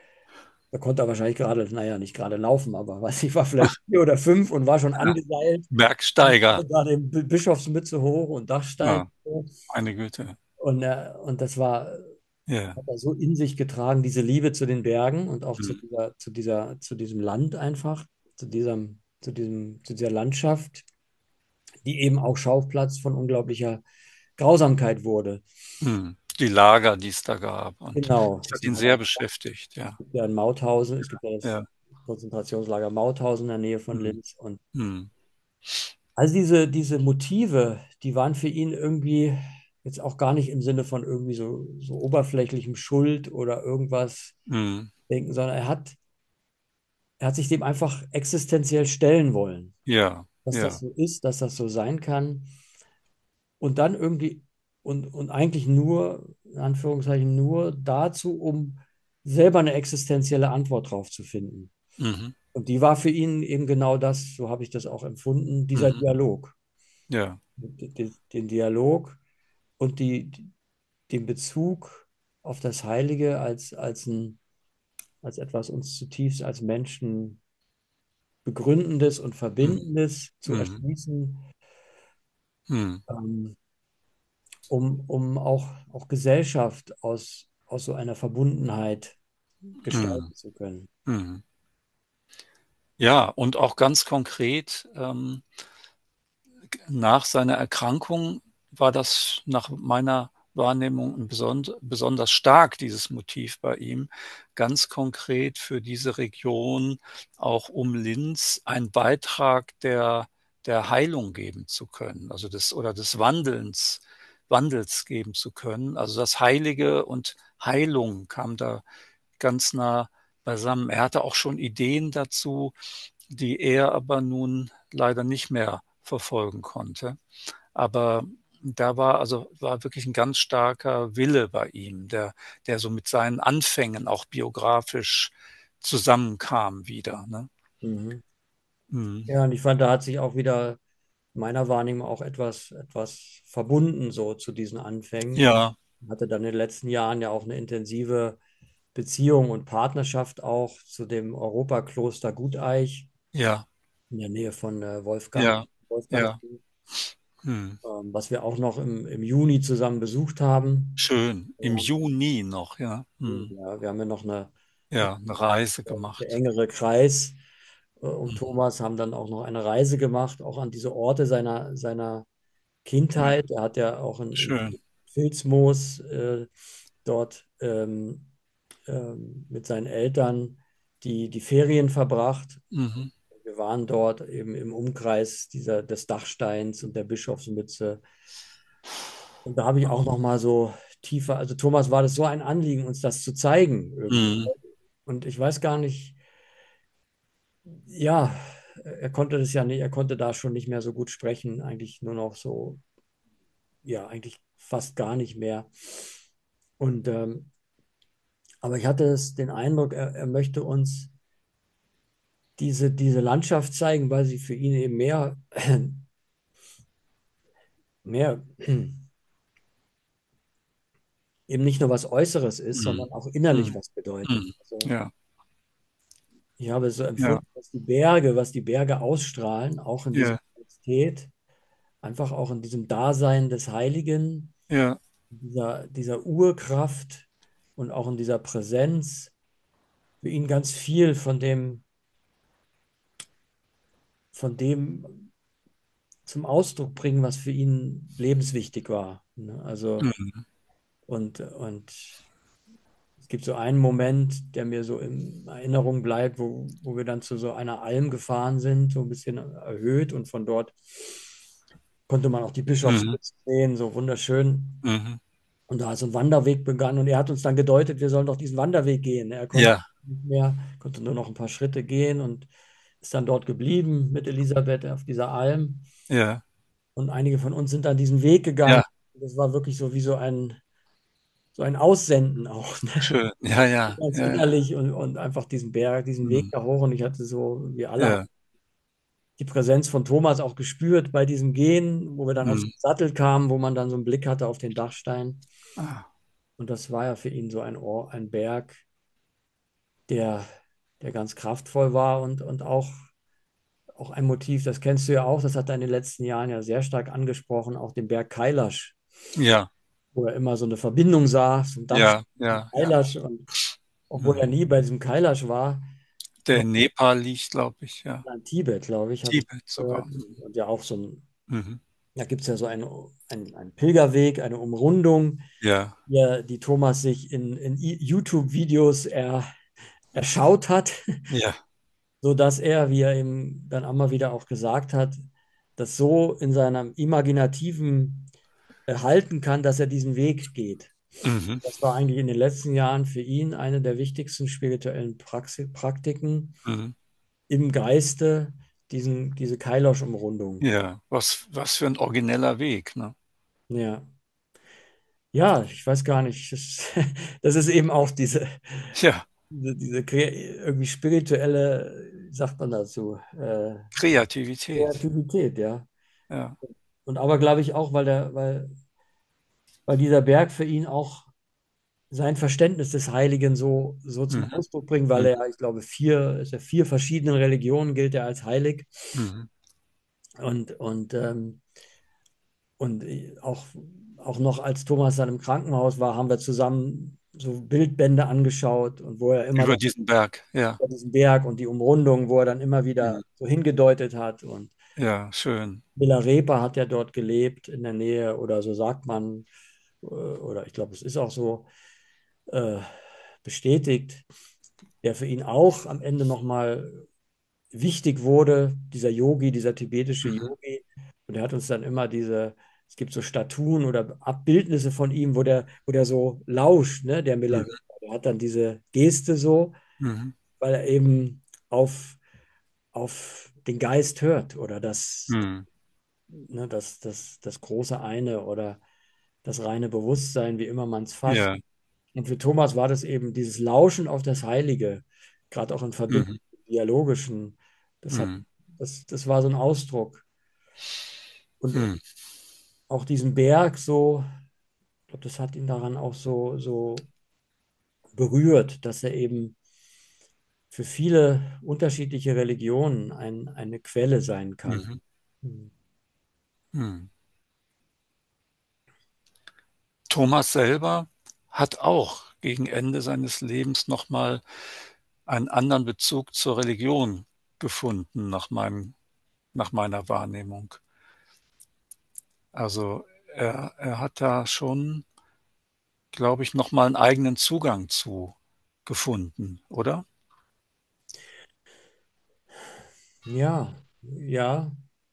da konnte er wahrscheinlich gerade, naja, nicht gerade laufen, aber weiß ich, war vielleicht vier oder fünf und war schon Ja. angeseilt. Bergsteiger. Und da den B- Bischofsmütze hoch und Dachstein. Ja, meine Güte. Und, äh, und das war, Ja. hat er so in sich getragen, diese Liebe zu den Bergen und auch zu Mhm. dieser, zu dieser, zu diesem Land einfach, zu diesem, zu diesem, zu dieser Landschaft, die eben auch Schauplatz von unglaublicher Grausamkeit wurde. Mhm. Die Lager, die es da gab. Und Genau, das es hat ihn gibt sehr ja beschäftigt, ja. ja in Mauthausen, es gibt ja das Ja. Konzentrationslager Mauthausen in der Nähe von Mhm. Linz. Und Mhm. also diese, diese Motive, die waren für ihn irgendwie jetzt auch gar nicht im Sinne von irgendwie so, so oberflächlichem Schuld oder irgendwas Mhm. denken, sondern er hat, er hat sich dem einfach existenziell stellen wollen, Ja, dass das ja. so ist, dass das so sein kann. Und dann irgendwie, und, und eigentlich nur, in Anführungszeichen, nur dazu, um selber eine existenzielle Antwort drauf zu finden. Mhm. Und die war für ihn eben genau das, so habe ich das auch empfunden, dieser Mhm. Dialog. Ja. Den, den Dialog und die, den Bezug auf das Heilige als, als, ein, als etwas uns zutiefst als Menschen Begründendes und Mhm. Verbindendes zu Mhm. erschließen, Mhm. ähm, um, um auch, auch Gesellschaft aus, aus so einer Verbundenheit Mhm. gestalten zu können. Mhm. Ja, und auch ganz konkret, ähm, nach seiner Erkrankung war das nach meiner Wahrnehmung ein besond besonders stark, dieses Motiv bei ihm, ganz konkret für diese Region, auch um Linz, einen Beitrag der der Heilung geben zu können, also des oder des Wandelns Wandels geben zu können. Also, das Heilige und Heilung kam da ganz nah beisammen. Er hatte auch schon Ideen dazu, die er aber nun leider nicht mehr verfolgen konnte. Aber da war also war wirklich ein ganz starker Wille bei ihm, der der so mit seinen Anfängen auch biografisch zusammenkam wieder, ne? Mhm. Mhm. Ja, und ich fand, da hat sich auch wieder meiner Wahrnehmung auch etwas, etwas verbunden so zu diesen Anfängen. Ja, Hatte dann in den letzten Jahren ja auch eine intensive Beziehung und Partnerschaft auch zu dem Europakloster Guteich ja, in der Nähe von äh, Wolfgang, ja, Wolfgang, ja. Mhm. ähm, was wir auch noch im, im Juni zusammen besucht haben. Schön. Wir Im haben, Juni noch, ja. Mhm. ja, wir haben ja noch eine, Ja, 'ne Reise der gemacht. engere Kreis äh, um Mhm. Thomas, haben dann auch noch eine Reise gemacht, auch an diese Orte seiner, seiner Kindheit. Er hat ja auch in, in Schön. Vilsmoos äh, dort ähm, ähm, mit seinen Eltern die, die Ferien verbracht. Mhm. Wir waren dort eben im Umkreis dieser, des Dachsteins und der Bischofsmütze. Und da habe ich auch noch mal so tiefer, also Thomas war das so ein Anliegen, uns das zu zeigen irgendwie. Mhm. Und ich weiß gar nicht, ja, er konnte das ja nicht, er konnte da schon nicht mehr so gut sprechen, eigentlich nur noch so, ja, eigentlich fast gar nicht mehr. Und ähm, aber ich hatte es, den Eindruck, er, er möchte uns diese, diese Landschaft zeigen, weil sie für ihn eben mehr, mehr eben nicht nur was Äußeres ist, Mhm. sondern auch innerlich Mhm. was bedeutet. Mhm. Also Ja, ich habe es so ja, empfunden, dass die Berge, was die Berge ausstrahlen, auch in dieser ja, Majestät, einfach auch in diesem Dasein des Heiligen, ja. dieser, dieser Urkraft und auch in dieser Präsenz, für ihn ganz viel von dem, von dem zum Ausdruck bringen, was für ihn lebenswichtig war. Ne? Also, Mhm. und, und es gibt so einen Moment, der mir so in Erinnerung bleibt, wo, wo wir dann zu so einer Alm gefahren sind, so ein bisschen erhöht und von dort konnte man auch die Mhm. Bischofsspitze sehen, so wunderschön. Mhm. Und da ist so ein Wanderweg begann und er hat uns dann gedeutet, wir sollen doch diesen Wanderweg gehen. Er konnte Ja, nicht mehr, konnte nur noch ein paar Schritte gehen und ist dann dort geblieben mit Elisabeth auf dieser Alm. ja, Und einige von uns sind dann diesen Weg gegangen. ja, Das war wirklich so wie so ein, so ein Aussenden auch, ne? schön. Ja, ja, Ganz ja, ja. innerlich und, und einfach diesen Berg, diesen Weg Mhm. da hoch. Und ich hatte so, wir alle haben Ja, die Präsenz von Thomas auch gespürt bei diesem Gehen, wo wir dann aus mhm. dem Sattel kamen, wo man dann so einen Blick hatte auf den Dachstein. Ah, Und das war ja für ihn so ein Ort, ein Berg, der, der ganz kraftvoll war und, und auch, auch ein Motiv, das kennst du ja auch, das hat er in den letzten Jahren ja sehr stark angesprochen, auch den Berg Kailash, ja, wo er immer so eine Verbindung sah zum Dachstein ja, ja, ja. Kailash. Und obwohl er Mhm. nie bei diesem Kailash war, Der in Nepal liegt, glaube ich, ja. in Tibet, glaube ich, habe ich Tibet sogar. gehört. Und, und ja auch so ein, Mhm. da gibt es ja so einen, einen, einen Pilgerweg, eine Umrundung, Ja, die, die Thomas sich in, in YouTube-Videos er, erschaut hat, ja. sodass er, wie er eben dann einmal wieder auch gesagt hat, das so in seinem Imaginativen erhalten kann, dass er diesen Weg geht. Mhm. Das war eigentlich in den letzten Jahren für ihn eine der wichtigsten spirituellen Praxi Praktiken Mhm. im Geiste, diesen, diese Kailash-Umrundung. Ja, was, was für ein origineller Weg, ne? Ja. Ja, ich weiß gar nicht. Das, das ist eben auch diese, Ja, diese, diese kre- irgendwie spirituelle, wie sagt man dazu, äh, Kreativität. Kreativität, ja. Ja. Und aber glaube ich auch, weil der, weil, weil dieser Berg für ihn auch sein Verständnis des Heiligen so, so zum Mhm. Ausdruck bringt, weil Mhm. er, ich glaube, vier, ist er vier verschiedenen Religionen gilt er als heilig. Mhm. Und, und, ähm, und auch, auch noch als Thomas dann im Krankenhaus war, haben wir zusammen so Bildbände angeschaut und wo er immer Über dann diesen Berg, ja. über diesen Berg und die Umrundung, wo er dann immer wieder Mhm. so hingedeutet hat. Und Ja, schön. Milarepa hat ja dort gelebt in der Nähe oder so sagt man, äh, oder ich glaube, es ist auch so äh, bestätigt, der für ihn auch am Ende nochmal wichtig wurde, dieser Yogi, dieser tibetische Mhm. Yogi. Und er hat uns dann immer diese, es gibt so Statuen oder Abbildnisse von ihm, wo der, wo der so lauscht, ne, der Mhm. Milarepa. Der hat dann diese Geste so, Mhm. weil er eben auf, auf den Geist hört oder das, Mhm. ne, das, das, das große Eine oder das reine Bewusstsein, wie immer man es fasst. Ja. Und für Thomas war das eben dieses Lauschen auf das Heilige, gerade auch in Verbindung Mhm. mit dem Dialogischen. Das hat, Mhm. das, das war so ein Ausdruck. Und Mhm. auch diesen Berg so, ich glaube, das hat ihn daran auch so, so berührt, dass er eben für viele unterschiedliche Religionen ein, eine Quelle sein kann. Mhm. Hm. Mhm. Thomas selber hat auch gegen Ende seines Lebens noch mal einen anderen Bezug zur Religion gefunden, nach meinem nach meiner Wahrnehmung. Also, er er hat da schon, glaube ich, noch mal 'n eigenen Zugang zu gefunden, oder? Ja, ja,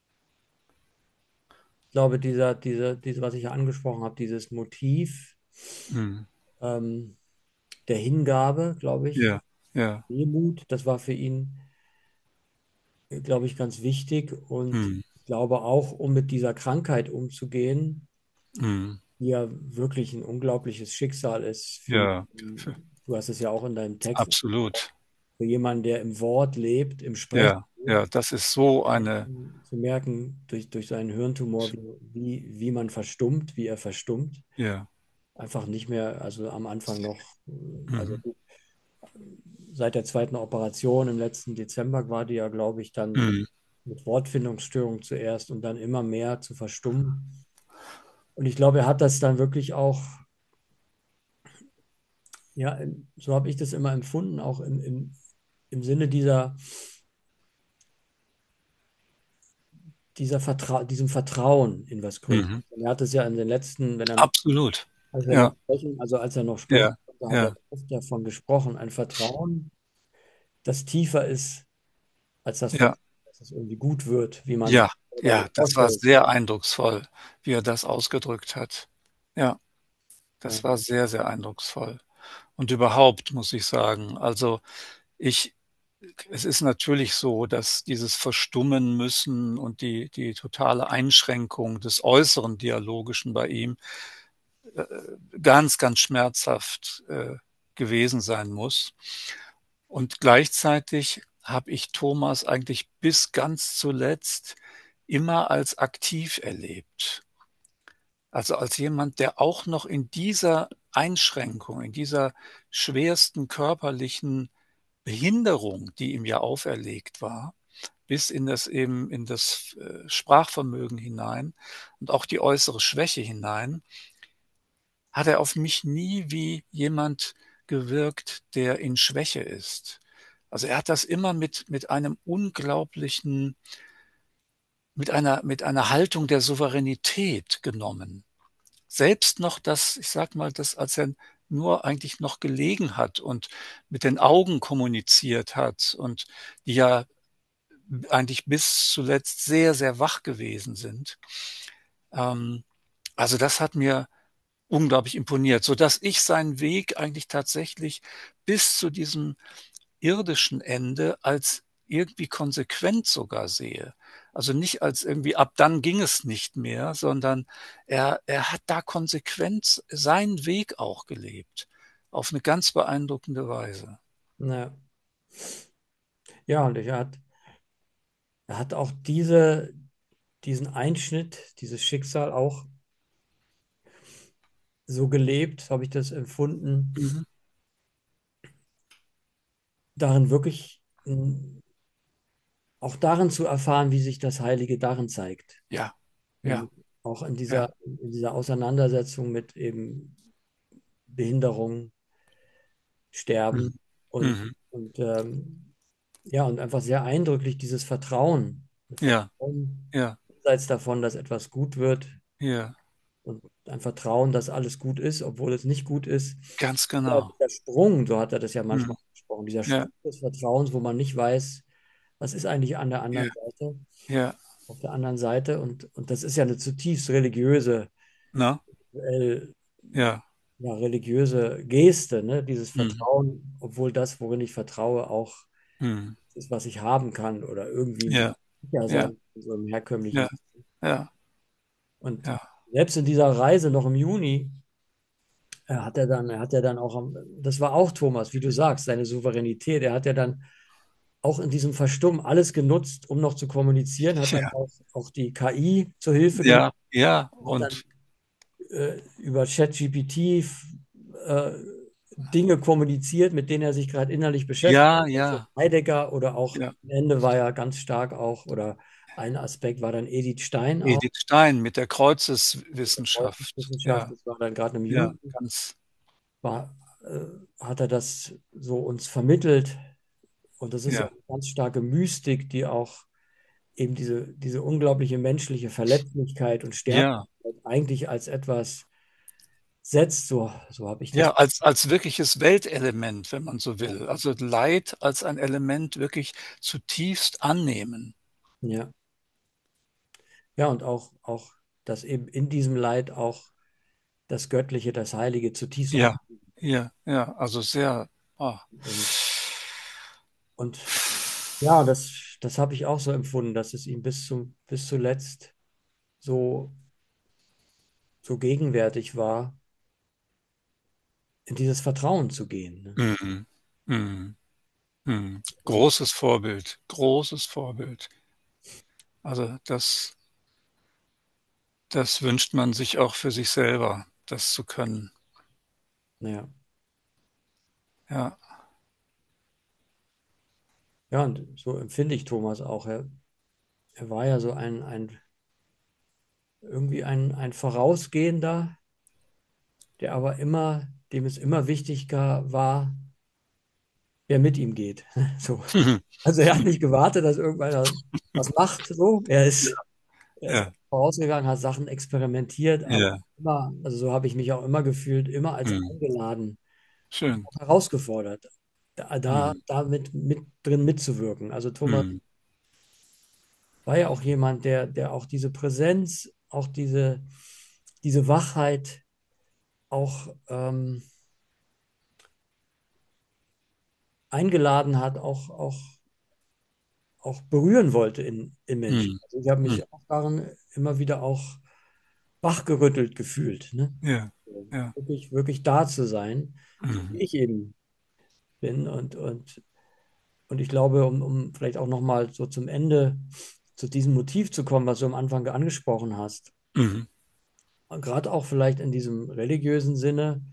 ich glaube, dieser, dieser, diese, was ich ja angesprochen habe, dieses Motiv Mhm. ähm, der Hingabe, glaube ich, Ja, ja. Demut, das war für ihn, äh, glaube ich, ganz wichtig. Und Mhm. ich glaube auch, um mit dieser Krankheit umzugehen, Mhm. die ja wirklich ein unglaubliches Schicksal ist für Ja, jemanden, du hast es ja auch in deinem Text, absolut. für jemanden, der im Wort lebt, im Sprechen Ja, ja, das ist so Zu eine, merken, zu merken durch, durch seinen Hirntumor, wie, wie, wie man verstummt, wie er verstummt. ja, Einfach nicht mehr, also am Anfang noch, äh, also mhm, seit der zweiten Operation im letzten Dezember war die ja, glaube ich, dann mhm, mit Wortfindungsstörung zuerst und dann immer mehr zu verstummen. Und ich glaube, er hat das dann wirklich auch, ja, so habe ich das immer empfunden, auch im, im, im Sinne dieser, dieser Vertra diesem Vertrauen in was Größeres. mhm, Und er hat es ja in den letzten, wenn er noch, absolut. als er noch Ja, sprechen, also als er noch sprechen ja, konnte, hat er ja, oft davon gesprochen, ein Vertrauen, das tiefer ist als das ja, Vertrauen, dass es irgendwie gut wird, wie man sich ja, selber so ja, das war vorstellt. sehr eindrucksvoll, wie er das ausgedrückt hat. Ja, Ja, das war sehr, sehr eindrucksvoll. Und überhaupt muss ich sagen, also ich, es ist natürlich so, dass dieses Verstummen müssen und die, die totale Einschränkung des äußeren Dialogischen bei ihm äh, ganz, ganz schmerzhaft äh, gewesen sein muss. Und gleichzeitig habe ich Thomas eigentlich bis ganz zuletzt immer als aktiv erlebt. Also als jemand, der auch noch in dieser Einschränkung, in dieser schwersten körperlichen Behinderung, die ihm ja auferlegt war, bis in das eben in das äh, Sprachvermögen hinein und auch die äußere Schwäche hinein, hat er auf mich nie wie jemand gewirkt, der in Schwäche ist. Also er hat das immer mit, mit einem unglaublichen, mit einer, mit einer Haltung der Souveränität genommen. Selbst noch das, ich sag mal, das, als er nur eigentlich noch gelegen hat und mit den Augen kommuniziert hat und die ja eigentlich bis zuletzt sehr, sehr wach gewesen sind. Ähm, also das hat mir unglaublich imponiert, so dass ich seinen Weg eigentlich tatsächlich bis zu diesem irdischen Ende als irgendwie konsequent sogar sehe. Also nicht als irgendwie ab dann ging es nicht mehr, sondern er, er hat da konsequent seinen Weg auch gelebt. Auf eine ganz beeindruckende Weise. ja. Ja, und er hat, er hat auch diese, diesen Einschnitt, dieses Schicksal auch so gelebt, habe ich das empfunden, Mhm. darin wirklich mh, auch darin zu erfahren, wie sich das Heilige darin zeigt. Ja, ja, Nämlich auch in ja. dieser, in dieser Auseinandersetzung mit eben Behinderung, Mhm. Sterben und, Mhm. und ähm, ja, und einfach sehr eindrücklich dieses Vertrauen. Das Ja, Vertrauen ja, jenseits davon, dass etwas gut wird ja. und ein Vertrauen, dass alles gut ist, obwohl es nicht gut ist. Ganz Ja, genau. dieser Sprung, so hat er das ja manchmal Mhm. gesprochen, dieser Ja, Sprung des Vertrauens, wo man nicht weiß, was ist eigentlich an der ja, anderen Seite, ja. auf der anderen Seite. Und, und das ist ja eine zutiefst religiöse, Na? äh, Ja. ja, religiöse Geste, ne? Dieses Mhm. Vertrauen, obwohl das, worin ich vertraue, auch Mhm. ist, was ich haben kann oder irgendwie Ja, sicher ja, sein, in so einem herkömmlichen ja, Sinne. ja, Und ja. selbst in dieser Reise noch im Juni, äh, hat er dann, er hat ja dann auch, am- das war auch Thomas, wie du sagst, seine Souveränität. Er hat ja dann auch in diesem Verstummen alles genutzt, um noch zu kommunizieren, hat dann Ja, auch, auch die K I zur Hilfe genommen, ja, ja. hat dann Und äh, über ChatGPT äh, Dinge kommuniziert, mit denen er sich gerade innerlich beschäftigt. ja, Also ja, Heidegger oder auch ja. am Ende war ja ganz stark auch, oder ein Aspekt war dann Edith Stein auch, Edith Stein mit der mit der Kreuzeswissenschaft. Kreuzeswissenschaft, Ja, das war dann gerade im ja, Juni, ganz, war, äh, hat er das so uns vermittelt. Und das ist ja ja, eine ganz starke Mystik, die auch eben diese, diese unglaubliche menschliche Verletzlichkeit und ja, Sterblichkeit eigentlich als etwas setzt, so, so habe ich das. ja, als, als wirkliches Weltelement, wenn man so Ja, will. Also Leid als ein Element wirklich zutiefst annehmen. ja, ja, und auch, auch, dass eben in diesem Leid auch das Göttliche, das Heilige zutiefst Ja, angenommen ja, ja, also sehr, ah, wird. Und, und ja, das, das habe ich auch so empfunden, dass es ihm bis zum, bis zuletzt so, so gegenwärtig war, in dieses Vertrauen zu gehen. Ne? mhm, mhm. Mhm. Und Großes Vorbild, großes Vorbild. Also das, das wünscht man sich auch für sich selber, das zu können. ja, Ja. ja, und so empfinde ich Thomas auch. Er, er war ja so ein, ein irgendwie ein, ein Vorausgehender, der aber immer, dem es immer wichtiger war, wer mit ihm geht. So. Also er hat nicht gewartet, dass irgendwer was macht. So. Er ist, er ist Ja, vorausgegangen, hat Sachen experimentiert, aber ja. immer, also so habe ich mich auch immer gefühlt, immer als Mhm. eingeladen und Schön. auch herausgefordert, da, da, Mhm. da mit, mit drin mitzuwirken. Also Thomas Mhm. war ja auch jemand, der, der auch diese Präsenz, auch diese, diese Wachheit auch ähm, eingeladen hat, auch, auch, auch berühren wollte in, in Menschen. Mhm. Also ich habe Mhm. mich auch darin immer wieder auch wachgerüttelt gefühlt, ne? Ja, So, ja. wirklich, wirklich da zu sein, so wie Mhm. ich eben bin. Und, und, und ich glaube, um, um vielleicht auch nochmal so zum Ende zu diesem Motiv zu kommen, was du am Anfang angesprochen hast, Mhm. gerade auch vielleicht in diesem religiösen Sinne,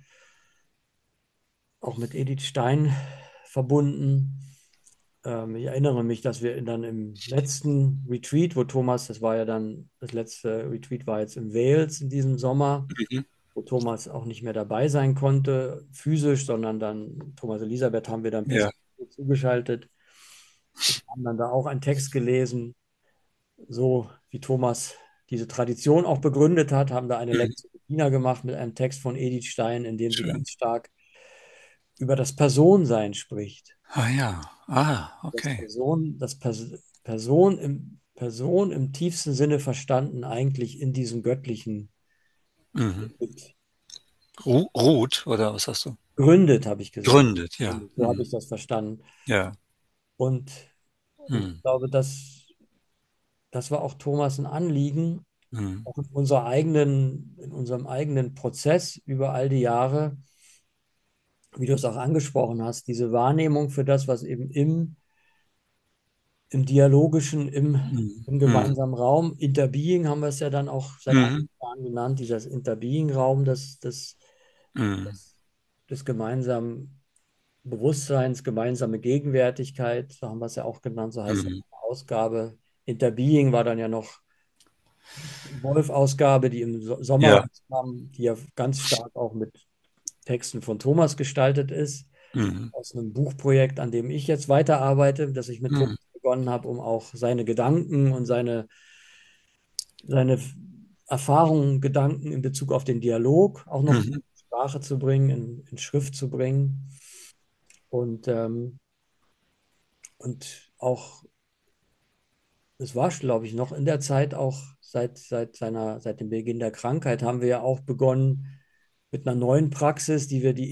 auch mit Edith Stein verbunden. Ähm, ich erinnere mich, dass wir dann im letzten Retreat, wo Thomas, das war ja dann, das letzte Retreat war jetzt in Wales in diesem Sommer, Mhm. wo Thomas auch nicht mehr dabei sein konnte, physisch, sondern dann Thomas Elisabeth haben wir dann per Ja. Zoom zugeschaltet und haben dann da auch einen Text gelesen, so wie Thomas diese Tradition auch begründet hat, haben da eine Mhm. Lektion in China gemacht mit einem Text von Edith Stein, in dem sie Schön. ganz stark über das Personensein spricht. Ah ja. Ah, Das okay. Person, das Pers Person im, Person im tiefsten Sinne verstanden, eigentlich in diesem Göttlichen Mhm. mit Ru Ruth, oder was hast du? gründet, habe ich gesagt. Gründet, ja. So habe Mhm. ich das verstanden. Ja. Und, und ich Mhm. glaube, das, das war auch Thomas ein Anliegen, Mhm. auch in unserer eigenen, in unserem eigenen Prozess über all die Jahre, wie du es auch angesprochen hast, diese Wahrnehmung für das, was eben im, im Dialogischen, im, Mhm. im Mhm. gemeinsamen Raum, Interbeing haben wir es ja dann auch seit einigen Mhm. Jahren genannt, dieser Interbeing-Raum des, des, Mhm. des, des gemeinsamen Bewusstseins, gemeinsame Gegenwärtigkeit, so haben wir es ja auch genannt, so heißt es Mhm. in der Ausgabe. Interbeing war dann ja noch die Wolf-Ausgabe, die im So- Sommer Ja. rauskam, die ja ganz stark auch mit Texten von Thomas gestaltet ist, Mhm. aus einem Buchprojekt, an dem ich jetzt weiterarbeite, das ich mit Thomas Mhm. begonnen habe, um auch seine Gedanken und seine, seine Erfahrungen, Gedanken in Bezug auf den Dialog auch noch in Mhm. Sprache zu bringen, in, in Schrift zu bringen. Und, ähm, und auch, es war, glaube ich, noch in der Zeit, auch seit, seit seiner, seit dem Beginn der Krankheit, haben wir ja auch begonnen mit einer neuen Praxis, die wir die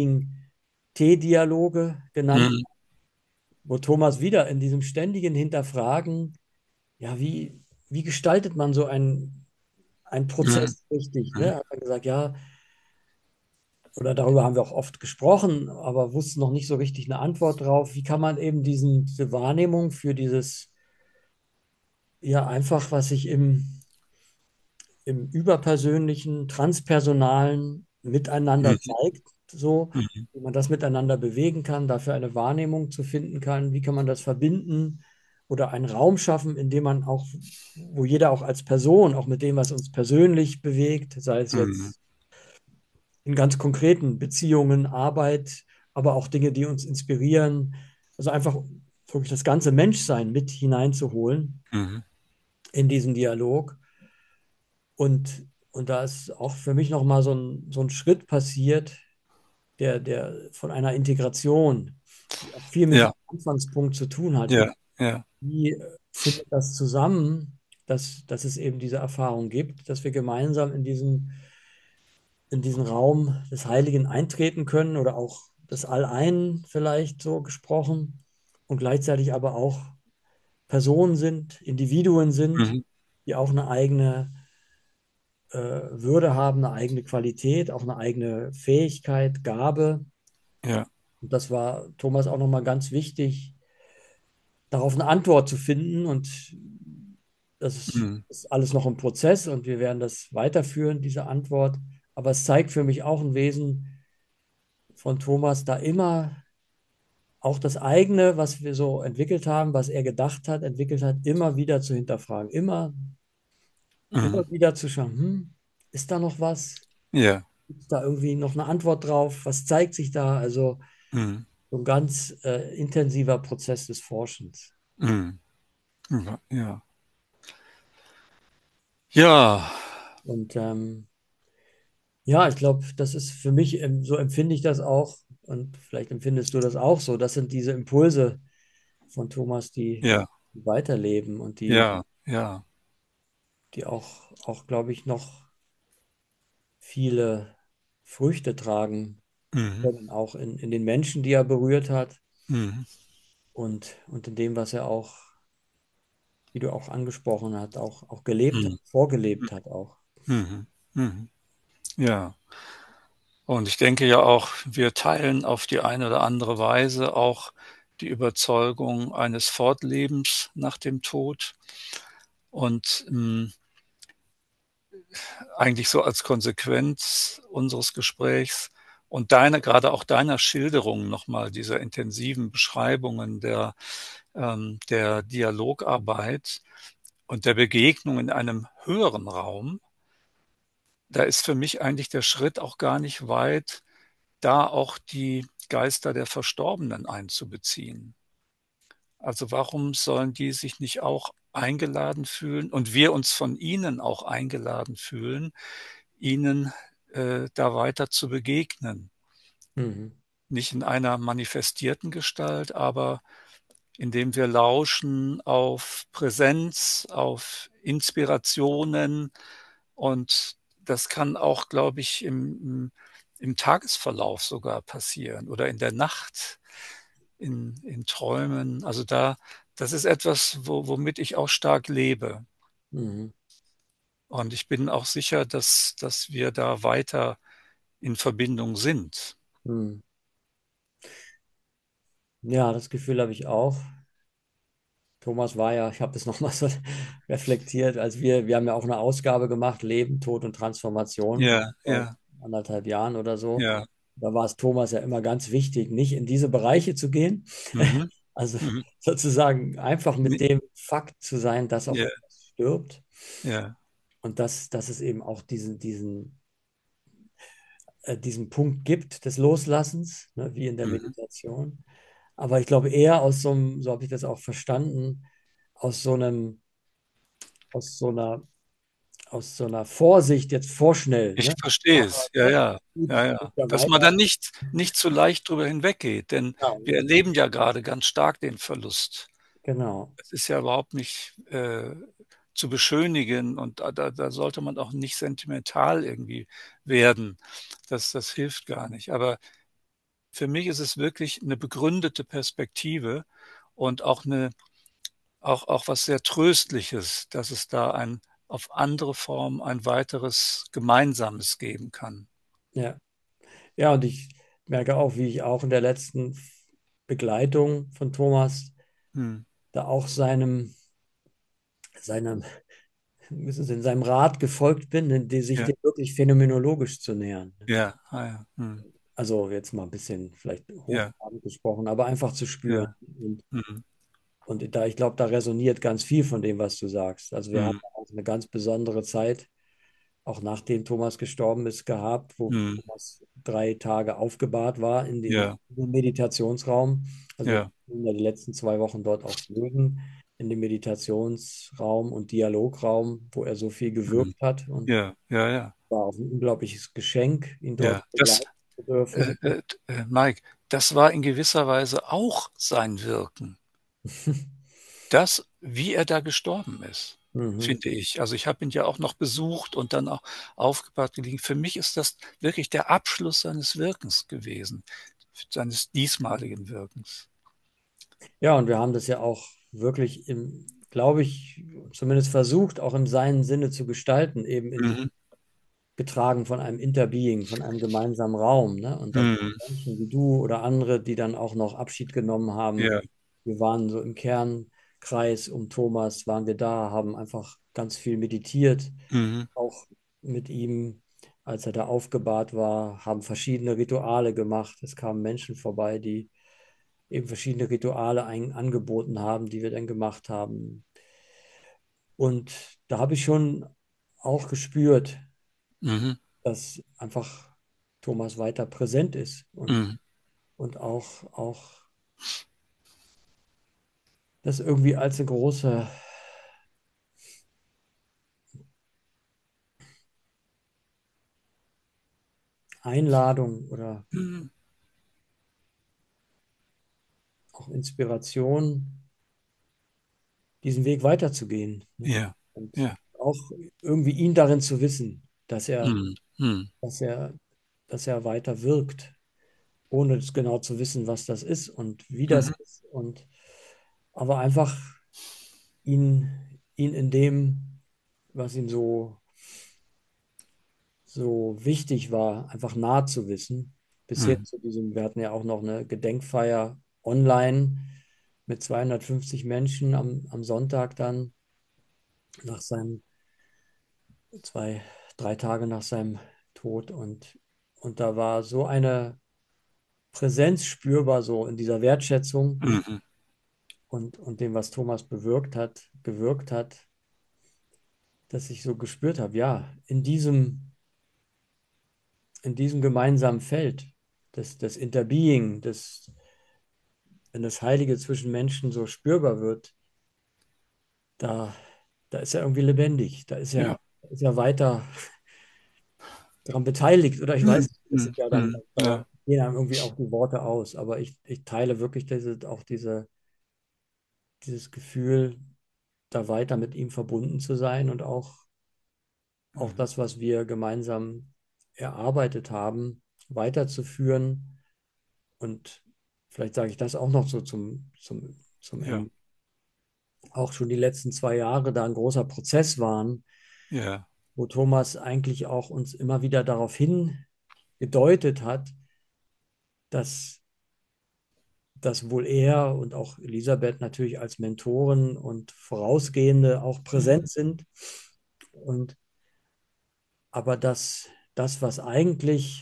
Interbeing-T-Dialoge genannt, Mhm. wo Thomas wieder in diesem ständigen Hinterfragen, ja, wie, wie gestaltet man so einen, einen Mhm. Prozess richtig, Mhm. ne? Hat er gesagt, ja, oder darüber haben wir auch oft gesprochen, aber wussten noch nicht so richtig eine Antwort drauf. Wie kann man eben diesen, diese Wahrnehmung für dieses, ja, einfach, was sich im, im überpersönlichen, transpersonalen Miteinander Mhm. zeigt, so, Mhm. wie man das miteinander bewegen kann, dafür eine Wahrnehmung zu finden kann, wie kann man das verbinden oder einen Raum schaffen, in dem man auch, wo jeder auch als Person, auch mit dem, was uns persönlich bewegt, sei es Mhm. jetzt in ganz konkreten Beziehungen, Arbeit, aber auch Dinge, die uns inspirieren, also einfach wirklich das ganze Menschsein mit hineinzuholen Mhm. in diesen Dialog. Und, und da ist auch für mich nochmal so ein, so ein Schritt passiert, der, der von einer Integration, die auch viel mit Ja, dem Anfangspunkt zu tun hat. Wie, ja, ja. wie äh, findet das zusammen, dass, dass es eben diese Erfahrung gibt, dass wir gemeinsam in diesen, in diesen Raum des Heiligen eintreten können oder auch des All-Einen vielleicht so gesprochen und gleichzeitig aber auch Personen sind, Individuen sind, Mhm. die auch eine eigene äh, Würde haben, eine eigene Qualität, auch eine eigene Fähigkeit, Gabe. Ja. Und das war Thomas auch nochmal ganz wichtig, darauf eine Antwort zu finden. Und das ist, Mhm. ist alles noch im Prozess und wir werden das weiterführen, diese Antwort. Aber es zeigt für mich auch ein Wesen von Thomas, da immer auch das eigene, was wir so entwickelt haben, was er gedacht hat, entwickelt hat, immer wieder zu hinterfragen, immer, Mhm. immer wieder zu schauen, hm, ist da noch was? Ja. Gibt es da irgendwie noch eine Antwort drauf? Was zeigt sich da? Also Mhm. so ein ganz äh, intensiver Prozess des Forschens. Mhm. Ja. Ja. Ja. Und ähm, ja, ich glaube, das ist für mich, ähm, so empfinde ich das auch und vielleicht empfindest du das auch so. Das sind diese Impulse von Thomas, die Ja. weiterleben und die, Ja. Ja. die auch, auch glaube ich, noch viele Früchte tragen Mhm. können, auch in, in den Menschen, die er berührt hat Mhm. und, und in dem, was er auch, wie du auch angesprochen hast, auch, auch gelebt hat, Mhm. vorgelebt hat auch. Mhm. Mhm. Ja. Und ich denke ja auch, wir teilen auf die eine oder andere Weise auch die Überzeugung eines Fortlebens nach dem Tod. Und hm, eigentlich so als Konsequenz unseres Gesprächs und deiner, gerade auch deiner Schilderung nochmal, dieser intensiven Beschreibungen der, ähm, der Dialogarbeit und der Begegnung in einem höheren Raum, da ist für mich eigentlich der Schritt auch gar nicht weit, da auch die Geister der Verstorbenen einzubeziehen. Also warum sollen die sich nicht auch eingeladen fühlen und wir uns von ihnen auch eingeladen fühlen, ihnen äh, da weiter zu begegnen? Mhm. Nicht in einer manifestierten Gestalt, aber indem wir lauschen auf Präsenz, auf Inspirationen. Und das kann auch, glaube ich, im, im, im Tagesverlauf sogar passieren oder in der Nacht, in, in Träumen. Also da, das ist etwas, wo, womit ich auch stark lebe. Mhm. Und ich bin auch sicher, dass, dass wir da weiter in Verbindung sind. Mhm. Ja, das Gefühl habe ich auch. Thomas war ja, ich habe das nochmal so reflektiert, als wir, wir haben ja auch eine Ausgabe gemacht, Leben, Tod und Transformation, Ja, vor ja, anderthalb Jahren oder so. ja. Da war es Thomas ja immer ganz wichtig, nicht in diese Bereiche zu gehen. Mhm. Also Mhm. sozusagen einfach mit Ni- dem Fakt zu sein, dass auch Ja, etwas stirbt ja. und dass, dass es eben auch diesen, diesen, äh, diesen Punkt gibt des Loslassens, ne, wie in der Mhm. Meditation. Aber ich glaube eher aus so einem, so habe ich das auch verstanden, aus so einem, aus so einer, aus so einer Vorsicht jetzt vorschnell, Ich ne? verstehe Aber es. Ja, ja, gut, ja, gut ja. da Dass man weiter. dann nicht, nicht zu leicht drüber hinweggeht, denn Genau, wir erleben ja gerade ganz stark den Verlust. genau. Es ist ja überhaupt nicht äh, zu beschönigen und da, da, da sollte man auch nicht sentimental irgendwie werden. Das, das hilft gar nicht. Aber für mich ist es wirklich eine begründete Perspektive und auch eine, auch, auch was sehr Tröstliches, dass es da ein auf andere Form ein weiteres Gemeinsames geben kann. Ja. Ja, und ich merke auch, wie ich auch in der letzten Begleitung von Thomas Hm. da auch seinem, seinem, wissen Sie, in seinem Rat gefolgt bin, in die, sich Ja, dem wirklich phänomenologisch zu nähern. ja, ah, ja, hm. Also jetzt mal ein bisschen vielleicht Ja, hochtrabend gesprochen, aber einfach zu spüren. ja, Und, hm. und da, ich glaube, da resoniert ganz viel von dem, was du sagst. Also wir haben Hm. auch eine ganz besondere Zeit, auch nachdem Thomas gestorben ist, gehabt, wo Hm. Thomas drei Tage aufgebahrt war in dem, Ja, in dem Meditationsraum. Also wir ja, konnten ja die letzten zwei Wochen dort auch leben, in dem Meditationsraum und Dialograum, wo er so viel hm. gewirkt hat. Und Ja, ja, ja, war auch ein unglaubliches Geschenk, ihn dort ja. Das, begleiten zu äh, dürfen. äh, äh, Mike, das war in gewisser Weise auch sein Wirken. Das, wie er da gestorben ist, Mhm. finde ich. Also ich habe ihn ja auch noch besucht und dann auch aufgebahrt gelegen. Für mich ist das wirklich der Abschluss seines Wirkens gewesen, seines diesmaligen Wirkens. Ja, und wir haben das ja auch wirklich im, glaube ich, zumindest versucht, auch im seinen Sinne zu gestalten, eben in Mhm. diesem getragen von einem Interbeing, von einem gemeinsamen Raum. Ne? Und da gibt Mhm. es Menschen wie du oder andere, die dann auch noch Abschied genommen haben. Ja. Wir waren so im Kernkreis um Thomas, waren wir da, haben einfach ganz viel meditiert, Mhm. auch mit ihm, als er da aufgebahrt war, haben verschiedene Rituale gemacht. Es kamen Menschen vorbei, die eben verschiedene Rituale ein, angeboten haben, die wir dann gemacht haben. Und da habe ich schon auch gespürt, Mhm. dass einfach Thomas weiter präsent ist und, Mhm. und auch, auch das irgendwie als eine große Einladung oder Mhm. auch Inspiration, diesen Weg weiterzugehen. Ne? Ja. Und Ja. auch irgendwie ihn darin zu wissen, dass er, Mhm. Mhm. dass er, dass er weiter wirkt, ohne es genau zu wissen, was das ist und wie das Mhm. ist. Und aber einfach ihn, ihn in dem, was ihm so, so wichtig war, einfach nahe zu wissen. Bis hin Mhm. zu diesem, wir hatten ja auch noch eine Gedenkfeier online mit zweihundertfünfzig Menschen am, am Sonntag dann, nach seinem, zwei, drei Tage nach seinem Tod. Und, und da war so eine Präsenz spürbar, so in dieser Wertschätzung Mhm. und, und dem, was Thomas bewirkt hat, gewirkt hat, dass ich so gespürt habe, ja, in diesem, in diesem gemeinsamen Feld des, des Interbeing, des, wenn das Heilige zwischen Menschen so spürbar wird, da, da ist er irgendwie lebendig, da ist Ja. er, ist er weiter daran beteiligt oder ich weiß Mhm. nicht, das Mhm. sind ja dann, Mhm. da Ja. gehen einem irgendwie auch die Worte aus, aber ich, ich teile wirklich diese, auch diese, dieses Gefühl, da weiter mit ihm verbunden zu sein und auch, auch Mhm. das, was wir gemeinsam erarbeitet haben, weiterzuführen. Und vielleicht sage ich das auch noch so zum, zum, zum Ja. Ende. Auch schon die letzten zwei Jahre da ein großer Prozess waren, Ja. wo Thomas eigentlich auch uns immer wieder darauf hingedeutet hat, dass, dass wohl er und auch Elisabeth natürlich als Mentoren und Vorausgehende auch Mhm. präsent sind. Und aber dass das, was eigentlich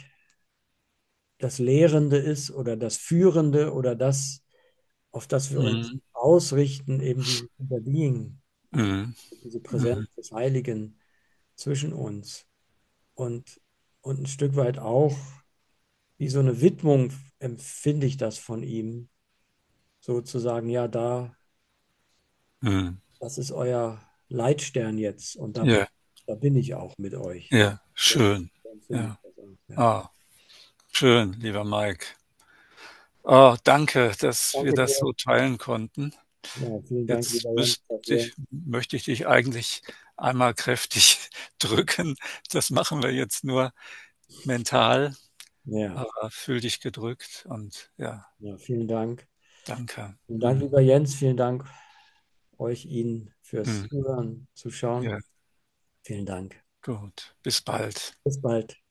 das Lehrende ist oder das Führende oder das, auf das wir uns Mhm. ausrichten, eben dieses Interbeing, Mhm. diese Präsenz Mhm. des Heiligen zwischen uns und, und ein Stück weit auch wie so eine Widmung empfinde ich das von ihm, sozusagen, ja, da, Mhm. das ist euer Leitstern jetzt und da, Ja. da bin ich auch mit euch. Ja. So, Schön. so empfinde ich Ja. das auch, ja. Ah, schön, lieber Mike. Oh, danke, dass wir Danke das dir. so teilen konnten. Ja, vielen Dank, Jetzt lieber Jens, müsste dafür. ich, möchte ich dich eigentlich einmal kräftig drücken. Das machen wir jetzt nur mental, Ja, aber fühl dich gedrückt und ja, ja, vielen Dank. danke. Vielen Dank, Mhm. lieber Jens. Vielen Dank euch, Ihnen fürs Mhm. Zuhören, Zuschauen. Ja, Vielen Dank. gut. Bis bald. Bis bald.